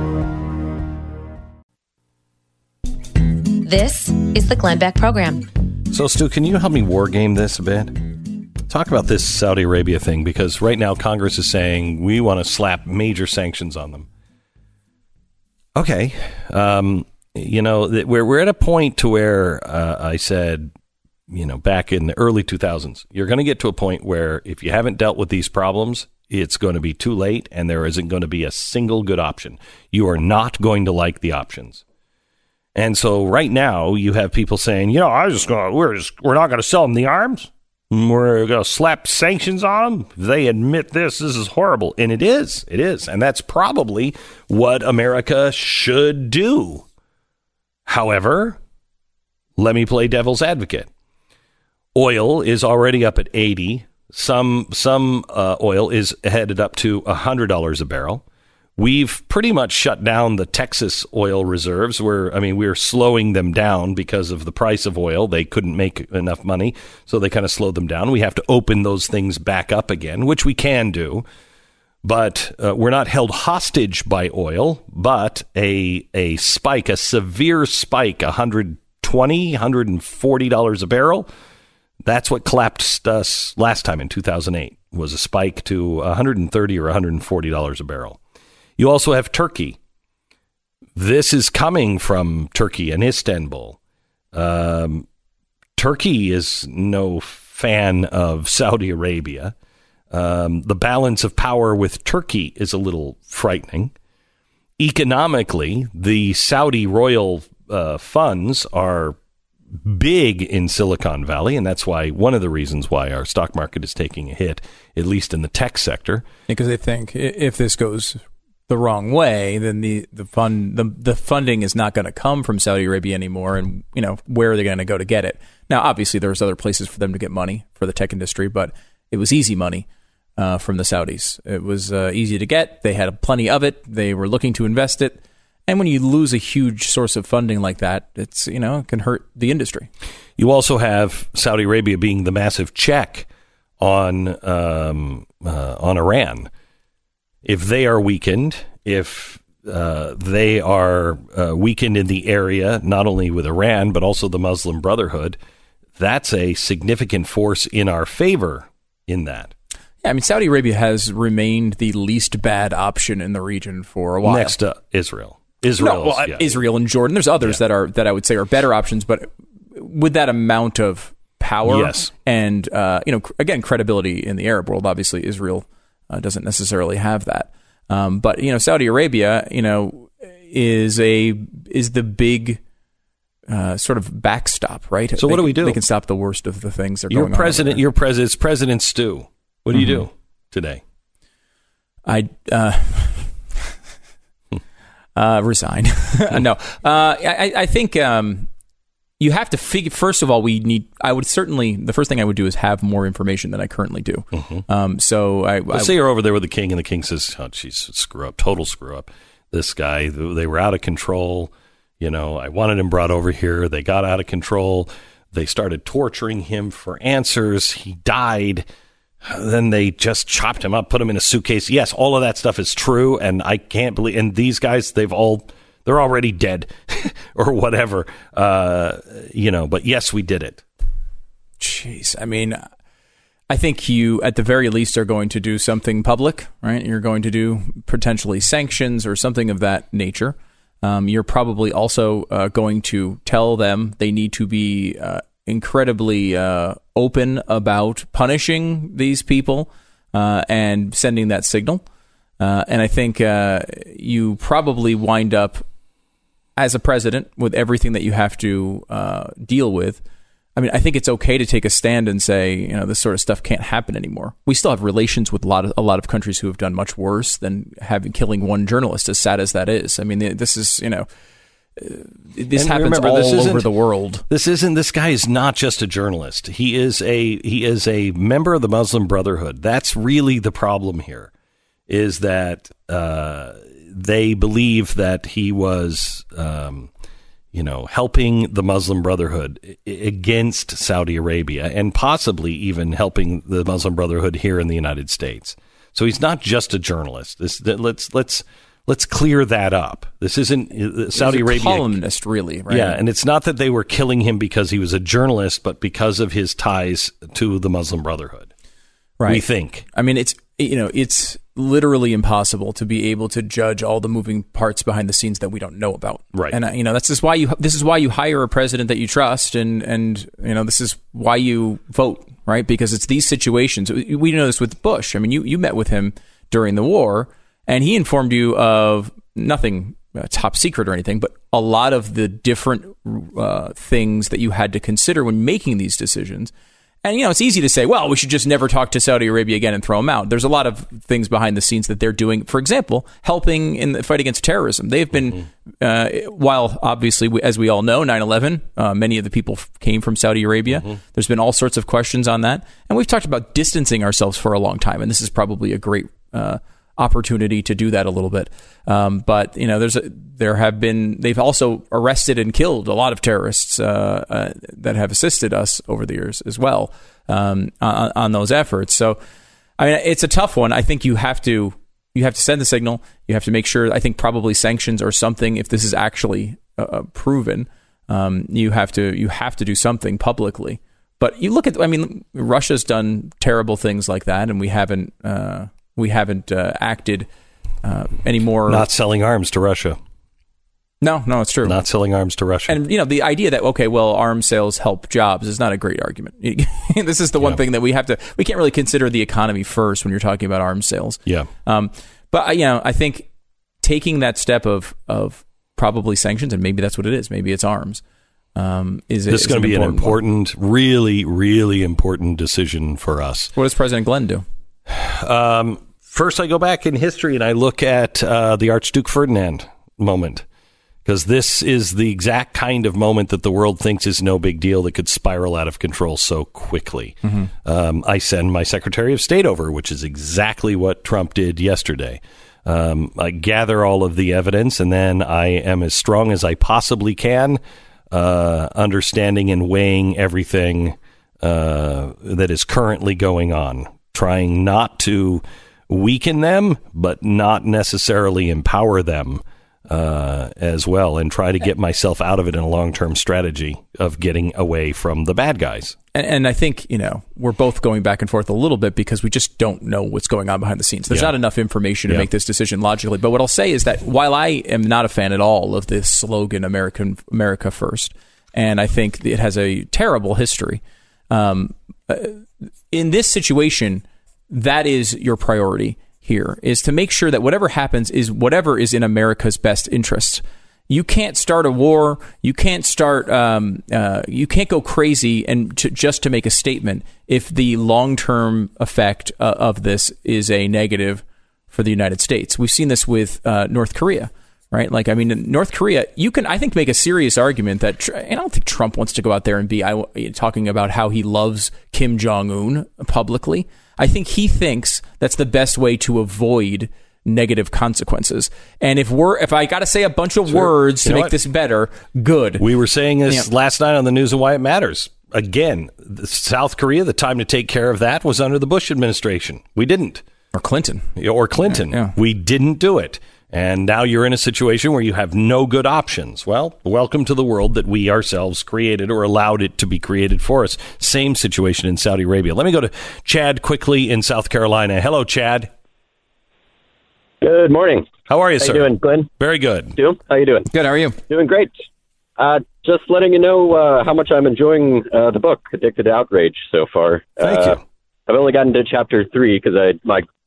This is the Glenn Beck Program. So, Stu, can you help me war game this a bit? Talk about this Saudi Arabia thing, because right now Congress is saying we want to slap major sanctions on them. Okay. Um, you know, th- we're, we're at a point to where uh, I said, you know, back in the early two thousands, you're going to get to a point where if you haven't dealt with these problems, it's going to be too late and there isn't going to be a single good option. You are not going to like the options. And so right now you have people saying, you know, I just going we're just we're not going to sell them the arms. We're going to slap sanctions on them. If they admit this, this is horrible. And it is. It is. And that's probably what America should do. However, let me play devil's advocate. Oil is already up at eighty. Some some uh, oil is headed up to one hundred dollars a barrel. We've pretty much shut down the Texas oil reserves. We're, I mean, we're slowing them down because of the price of oil. They couldn't make enough money, so they kind of slowed them down. We have to open those things back up again, which we can do. But uh, we're not held hostage by oil, but a a spike, a severe spike, one hundred twenty dollars, one hundred forty dollars a barrel. That's what collapsed us last time in two thousand eight, was a spike to one hundred thirty dollars or one hundred forty dollars a barrel. You also have Turkey. This is coming from Turkey and Istanbul. Um, Turkey is no fan of Saudi Arabia. Um, the balance of power with Turkey is a little frightening. Economically, the Saudi royal uh, funds are big in Silicon Valley, and that's why one of the reasons why our stock market is taking a hit, at least in the tech sector. Because they think if this goes the wrong way, then the the fund the the funding is not going to come from Saudi Arabia anymore, and you know where are they going to go to get it? Now, obviously, there's other places for them to get money for the tech industry, but it was easy money uh, from the Saudis. It was uh, easy to get. They had plenty of it. They were looking to invest it, and when you lose a huge source of funding like that, it's you know it can hurt the industry. You also have Saudi Arabia being the massive check on um, uh, on Iran. If they are weakened, if uh, they are uh, weakened in the area, not only with Iran, but also the Muslim Brotherhood, that's a significant force in our favor in that. Yeah, I mean, Saudi Arabia has remained the least bad option in the region for a while. Next to Israel. Israel, no, well, yeah. Israel and Jordan. There's others Yeah. that are that I would say are better options, but with that amount of power Yes. and, uh, you know, cr- again, credibility in the Arab world, obviously Israel Uh, doesn't necessarily have that, um, but you know Saudi Arabia, you know, is a is the big uh, sort of backstop, right? So they what do can, we do? They can stop the worst of the things that are Your going on. president, your president, it's President Stu. What do you Mm-hmm. do today? I uh, uh, resign. no, uh, I, I think. Um, You have to figure, first of all, we need, I would certainly, the first thing I would do is have more information than I currently do. Mm-hmm. Um, so I, Let's I, say you're over there with the king, and the king says, oh, geez, screw up, total screw up. This guy, they were out of control. You know, I wanted him brought over here. They got out of control. They started torturing him for answers. He died. Then they just chopped him up, put him in a suitcase. Yes, all of that stuff is true, and I can't believe, and these guys, they've all, they're already dead or whatever, uh, you know, but yes, we did it. Jeez. I mean, I think you, at the very least, are going to do something public, right? You're going to do potentially sanctions or something of that nature. Um, you're probably also uh, going to tell them they need to be uh, incredibly uh, open about punishing these people uh, and sending that signal. Uh, and I think uh, you probably wind up, as a president, with everything that you have to uh, deal with. I mean, I think it's okay to take a stand and say, you know, this sort of stuff can't happen anymore. We still have relations with a lot of a lot of countries who have done much worse than having killing one journalist, as sad as that is. I mean, this is, you know, this and happens remember, all this over the world. This isn't. This guy is not just a journalist. He is a he is a member of the Muslim Brotherhood. That's really the problem here, is that uh, they believe that he was. Um, you know, helping the Muslim Brotherhood against Saudi Arabia, and possibly even helping the Muslim Brotherhood here in the United States. So he's not just a journalist. This, let's let's let's clear that up. This isn't uh, Saudi he's a Arabia. Columnist, really, right? Yeah, and it's not that they were killing him because he was a journalist, but because of his ties to the Muslim Brotherhood. Right. We think. I mean, it's you know, it's literally impossible to be able to judge all the moving parts behind the scenes that we don't know about. Right. And uh, you know, that's just why you this is why you hire a president that you trust, and and you know, this is why you vote, right? Because it's these situations. We know this with Bush. I mean, you you met with him during the war, and he informed you of nothing uh, top secret or anything, but a lot of the different uh, things that you had to consider when making these decisions. And, you know, it's easy to say, well, we should just never talk to Saudi Arabia again and throw them out. There's a lot of things behind the scenes that they're doing. For example, helping in the fight against terrorism. They've been, mm-hmm. uh, while obviously, as we all know, nine eleven, uh, many of the people came from Saudi Arabia. Mm-hmm. There's been all sorts of questions on that. And we've talked about distancing ourselves for a long time. And this is probably a great uh, opportunity to do that a little bit. Um, but, you know, there's a, there have been, they've also arrested and killed a lot of terrorists uh, uh, that have assisted us over the years as well um, on, on those efforts. So, I mean, it's a tough one. I think you have to, you have to send the signal. You have to make sure, I think probably sanctions or something, if this is actually uh, proven, um, you have to, you have to do something publicly. But you look at, I mean, Russia's done terrible things like that, and we haven't, uh, we haven't uh, acted uh, anymore. Not selling arms to Russia. No, no, it's true. Not selling arms to Russia. And, you know, the idea that, okay, well, arms sales help jobs is not a great argument. This is the one yeah. thing that we have to, we can't really consider the economy first when you're talking about arms sales. Yeah. Um, but, you know, I think taking that step of, of probably sanctions, and maybe that's what it is, maybe it's arms, um, is This is going to be an important, one. really, really important decision for us. What does President Glenn do? Um, first, I go back in history and I look at uh, the Archduke Ferdinand moment, because this is the exact kind of moment that the world thinks is no big deal that could spiral out of control so quickly. Mm-hmm. Um, I send my Secretary of State over, which is exactly what Trump did yesterday. Um, I gather all of the evidence, and then I am as strong as I possibly can, uh, understanding and weighing everything uh, that is currently going on, trying not to weaken them, but not necessarily empower them uh, as well, and try to get myself out of it in a long-term strategy of getting away from the bad guys. And, and I think, you know, we're both going back and forth a little bit because we just don't know what's going on behind the scenes. There's yeah. not enough information to yeah. make this decision logically. But what I'll say is that while I am not a fan at all of this slogan, American America First, and I think it has a terrible history, um, in this situation, that is your priority here, is to make sure that whatever happens is whatever is in America's best interests. You can't start a war. You can't start. Um, uh, you can't go crazy and to, just to make a statement if the long-term effect uh, of this is a negative for the United States. We've seen this with uh, North Korea, right? Like, I mean, in North Korea, you can, I think, make a serious argument that, and I don't think Trump wants to go out there and be I, talking about how he loves Kim Jong-un publicly. I think he thinks that's the best way to avoid negative consequences. And if we're, if I got to say a bunch of sure. words to make what? this better, good. We were saying this yeah. last night on the news of Why It Matters. Again, South Korea, the time to take care of that was under the Bush administration. We didn't. Or Clinton. Or Clinton. Yeah, yeah. We didn't do it. And now you're in a situation where you have no good options. Well, welcome to the world that we ourselves created or allowed it to be created for us. Same situation in Saudi Arabia. Let me go to Chad quickly in South Carolina. Hello, Chad. Good morning. How are you, How sir? How you doing, Glenn? Very good. Doom? How you doing? Good. How are you? Doing great. Uh, just letting you know uh, how much I'm enjoying uh, the book, Addicted to Outrage, so far. Thank uh, you. I've only gotten to chapter three because I my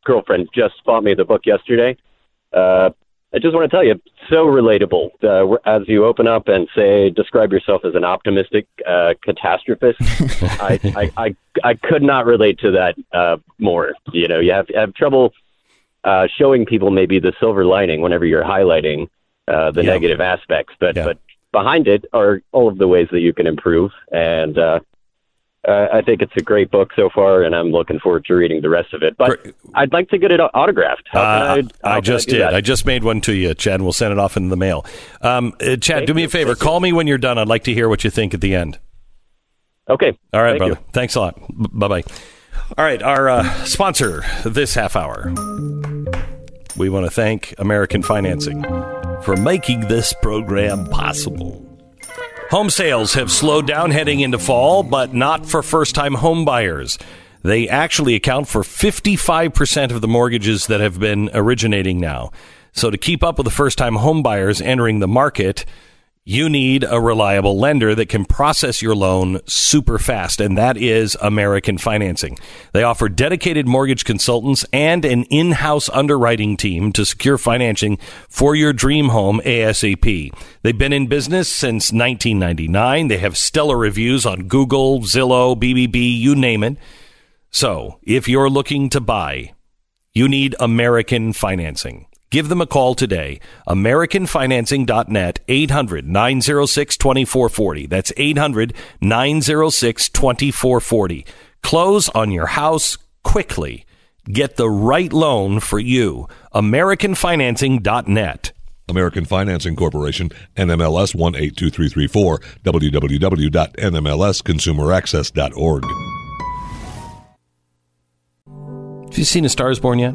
girlfriend just bought me the book yesterday. Uh, I just want to tell you, so relatable. Uh, as you open up and say, describe yourself as an optimistic uh, catastrophist, I, I, I, I could not relate to that uh, more. You know, you have, have trouble uh, showing people maybe the silver lining whenever you're highlighting uh, the yeah. negative aspects. But, yeah. but behind it are all of the ways that you can improve. And uh, uh, I think it's a great book so far, and I'm looking forward to reading the rest of it. But I'd like to get it autographed. How uh, can I, how I just can I do did. that? I just made one to you, Chad, and we'll send it off in the mail. Um, uh, Chad, Thank do me you. a favor. Thank Call you. me when you're done. I'd like to hear what you think at the end. Okay. All right, Thank brother. you. Thanks a lot. B- bye-bye. All right, our uh, sponsor this half hour. We want to thank American Financing for making this program possible. Home sales have slowed down heading into fall, but not for first-time home buyers. They actually account for fifty-five percent of the mortgages that have been originating now. So to keep up with the first-time home buyers entering the market, you need a reliable lender that can process your loan super fast, and that is American Financing. They offer dedicated mortgage consultants and an in-house underwriting team to secure financing for your dream home ASAP. They've been in business since nineteen ninety-nine. They have stellar reviews on Google, Zillow, B B B, you name it. So if you're looking to buy, you need American Financing. Give them a call today. American Financing dot net, eight hundred, nine oh six, two four four oh. That's eight hundred, nine oh six, two four four oh. Close on your house quickly. Get the right loan for you. American Financing dot net. American Financing Corporation, N M L S one eight two three three four, w w w dot n m l s consumer access dot org. Have you seen A Star is Born yet?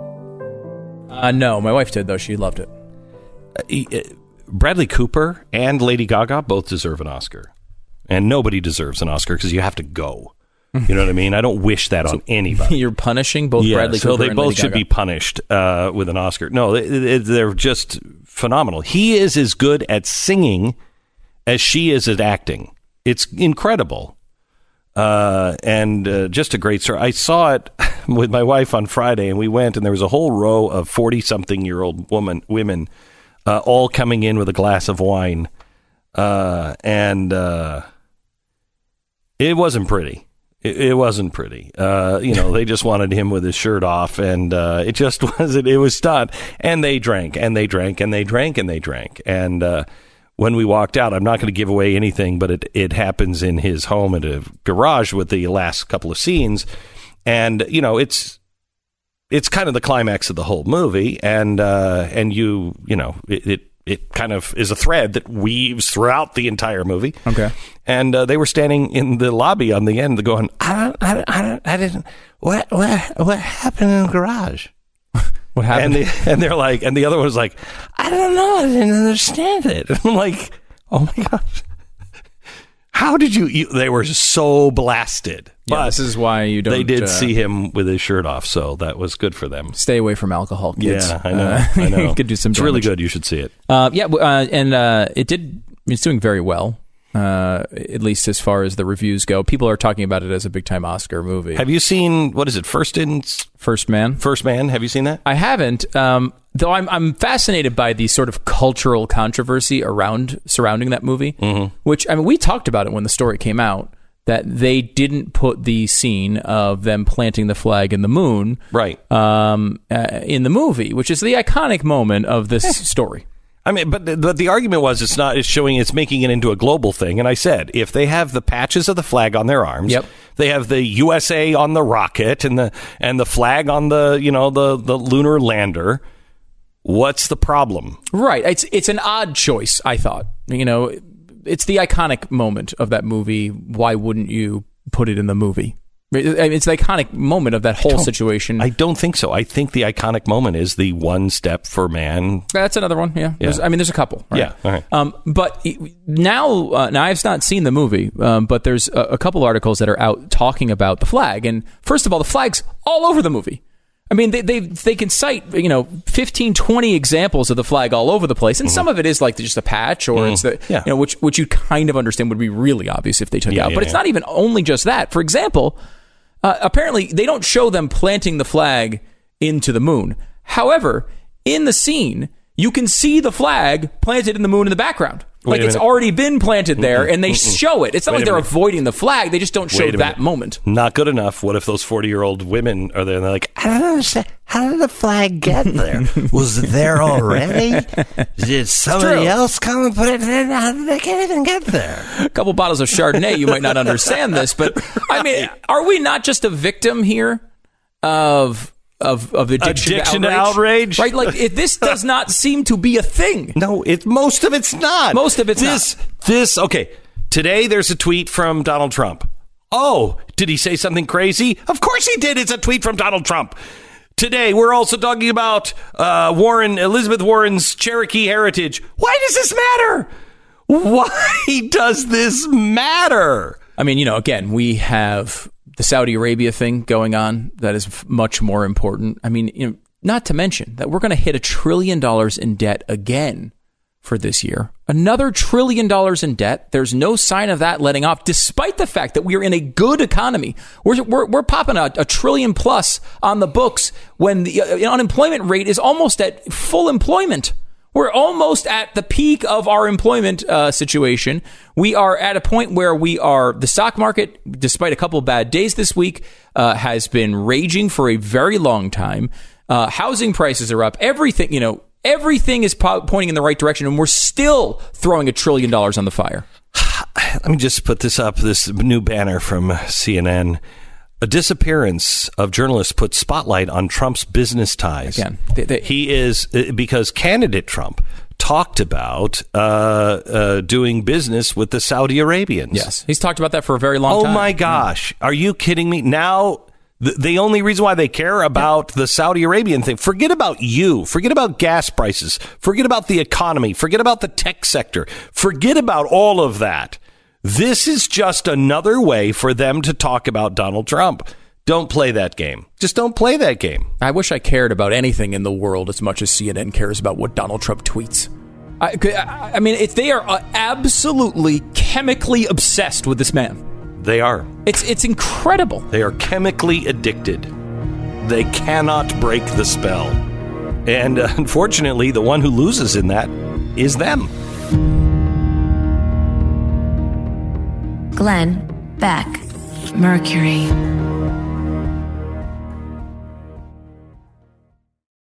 Uh, no, my wife did, though. She loved it. Uh, Bradley Cooper and Lady Gaga both deserve an Oscar. And nobody deserves an Oscar because you have to go. You know what I mean? I don't wish that so on anybody. You're punishing both yeah, Bradley Cooper so they and both Lady should Gaga. be punished uh, with an Oscar. No, they, they, they're just phenomenal. He is as good at singing as she is at acting. It's incredible. Uh, and uh, just a great story. I saw it with my wife on Friday, and we went, and there was a whole row of forty-something-year-old woman, women uh, all coming in with a glass of wine. Uh, and uh, it wasn't pretty. It, it wasn't pretty. Uh, you know, they just wanted him with his shirt off, and uh, it just wasn't. It was not. And they drank, and they drank, and they drank, and they drank. And uh, when we walked out, I'm not going to give away anything, but it, it happens in his home at a garage with the last couple of scenes. And, you know, it's it's kind of the climax of the whole movie. And, uh, and you, you know, it, it, it kind of is a thread that weaves throughout the entire movie. Okay. And uh, they were standing in the lobby on the end going, I don't, I don't, I, don't, I didn't, what, what, what happened in the garage? What happened? And, they, and they're like, and the other one was like, I don't know, I didn't understand it. And I'm like, oh my gosh, how did you? you they were so blasted. Yeah, but this is why you don't. They did uh, see him with his shirt off, so that was good for them. Stay away from alcohol, kids. Yeah, I know. Uh, I know. You could do some. It's damage. really good. You should see it. Uh, yeah, uh, and uh, it did. It's doing very well. Uh, at least as far as the reviews go, people are talking about it as a big time Oscar movie. Have you seen what is it? First in First Man. First Man. Have you seen that? I haven't. Um, though I'm I'm fascinated by the sort of cultural controversy around surrounding that movie. Mm-hmm. Which I mean, we talked about it when the story came out that they didn't put the scene of them planting the flag in the moon right um, uh, in the movie, which is the iconic moment of this story. I mean, but the, but the argument was it's not, it's showing, it's making it into a global thing. And I said, if they have the patches of the flag on their arms, yep. they have the U S A on the rocket and the, and the flag on the, you know, the, the lunar lander, what's the problem? Right. It's, it's an odd choice, I thought. You know, it's the iconic moment of that movie. Why wouldn't you put it in the movie? It's the iconic moment of that whole I situation. I don't think so. I think the iconic moment is the one step for man. That's another one. Yeah. yeah. I mean, there's a couple. Right? Yeah. All right. Um, but now, uh, now I've not seen the movie, um, but there's a, a couple articles that are out talking about the flag. And first of all, the flag's all over the movie. I mean, they they they can cite, you know, fifteen, twenty examples of the flag all over the place, and mm-hmm. some of it is like just a patch, or mm-hmm. it's the yeah. you know, which which you kind of understand would be really obvious if they took yeah, it out. Yeah, but yeah. it's not even only just that. For example. Uh, apparently, they don't show them planting the flag into the moon. However, in the scene, you can see the flag planted in the moon in the background. Like it's already been planted there, and they Mm-mm. show it. It's not Wait like they're avoiding the flag. They just don't show that moment. Not good enough. What if those forty-year-old women are there and they're like, I don't understand. How did the flag get there? Was it there already? Did somebody else come and put it in? How did they can't even get there? A couple bottles of Chardonnay, you might not understand this, but I mean, are we not just a victim here of... Of, of addiction, addiction to, outrage. to outrage, right? Like it, this does not seem to be a thing. No, it most of it's not. Most of it's this, not. This okay. Today there's a tweet from Donald Trump. Oh, did he say something crazy? Of course he did. It's a tweet from Donald Trump. Today we're also talking about uh, Warren, Elizabeth Warren's Cherokee heritage. Why does this matter? Why does this matter? I mean, you know, again, we have the Saudi Arabia thing going on that is f- much more important. I mean, you know, not to mention that we're going to hit a trillion dollars in debt again for this year. Another trillion dollars in debt. There's no sign of that letting off, despite the fact that we are in a good economy. We're we're, we're popping a, a trillion plus on the books when the uh, unemployment rate is almost at full employment. We're almost at the peak of our employment uh, situation. We are at a point where we are, the stock market, despite a couple of bad days this week, uh, has been raging for a very long time. Uh, housing prices are up. Everything, you know, everything is po- pointing in the right direction, and we're still throwing a trillion dollars on the fire. Let me just put this up, this new banner from C N N. A disappearance of journalists puts spotlight on Trump's business ties. Again, they, they, he is, because candidate Trump talked about uh, uh, doing business with the Saudi Arabians. Yes, he's talked about that for a very long oh time. Oh, my gosh. Mm. Are you kidding me? Now, the, the only reason why they care about the Saudi Arabian thing, forget about you. Forget about gas prices. Forget about the economy. Forget about the tech sector. Forget about all of that. This is just another way for them to talk about Donald Trump. Don't play that game. Just don't play that game. I wish I cared about anything in the world as much as C N N cares about what Donald Trump tweets. I, I mean, if they are absolutely chemically obsessed with this man. They are. It's it's incredible. They are chemically addicted. They cannot break the spell. And uh, unfortunately, the one who loses in that is them. Glenn Beck, Mercury.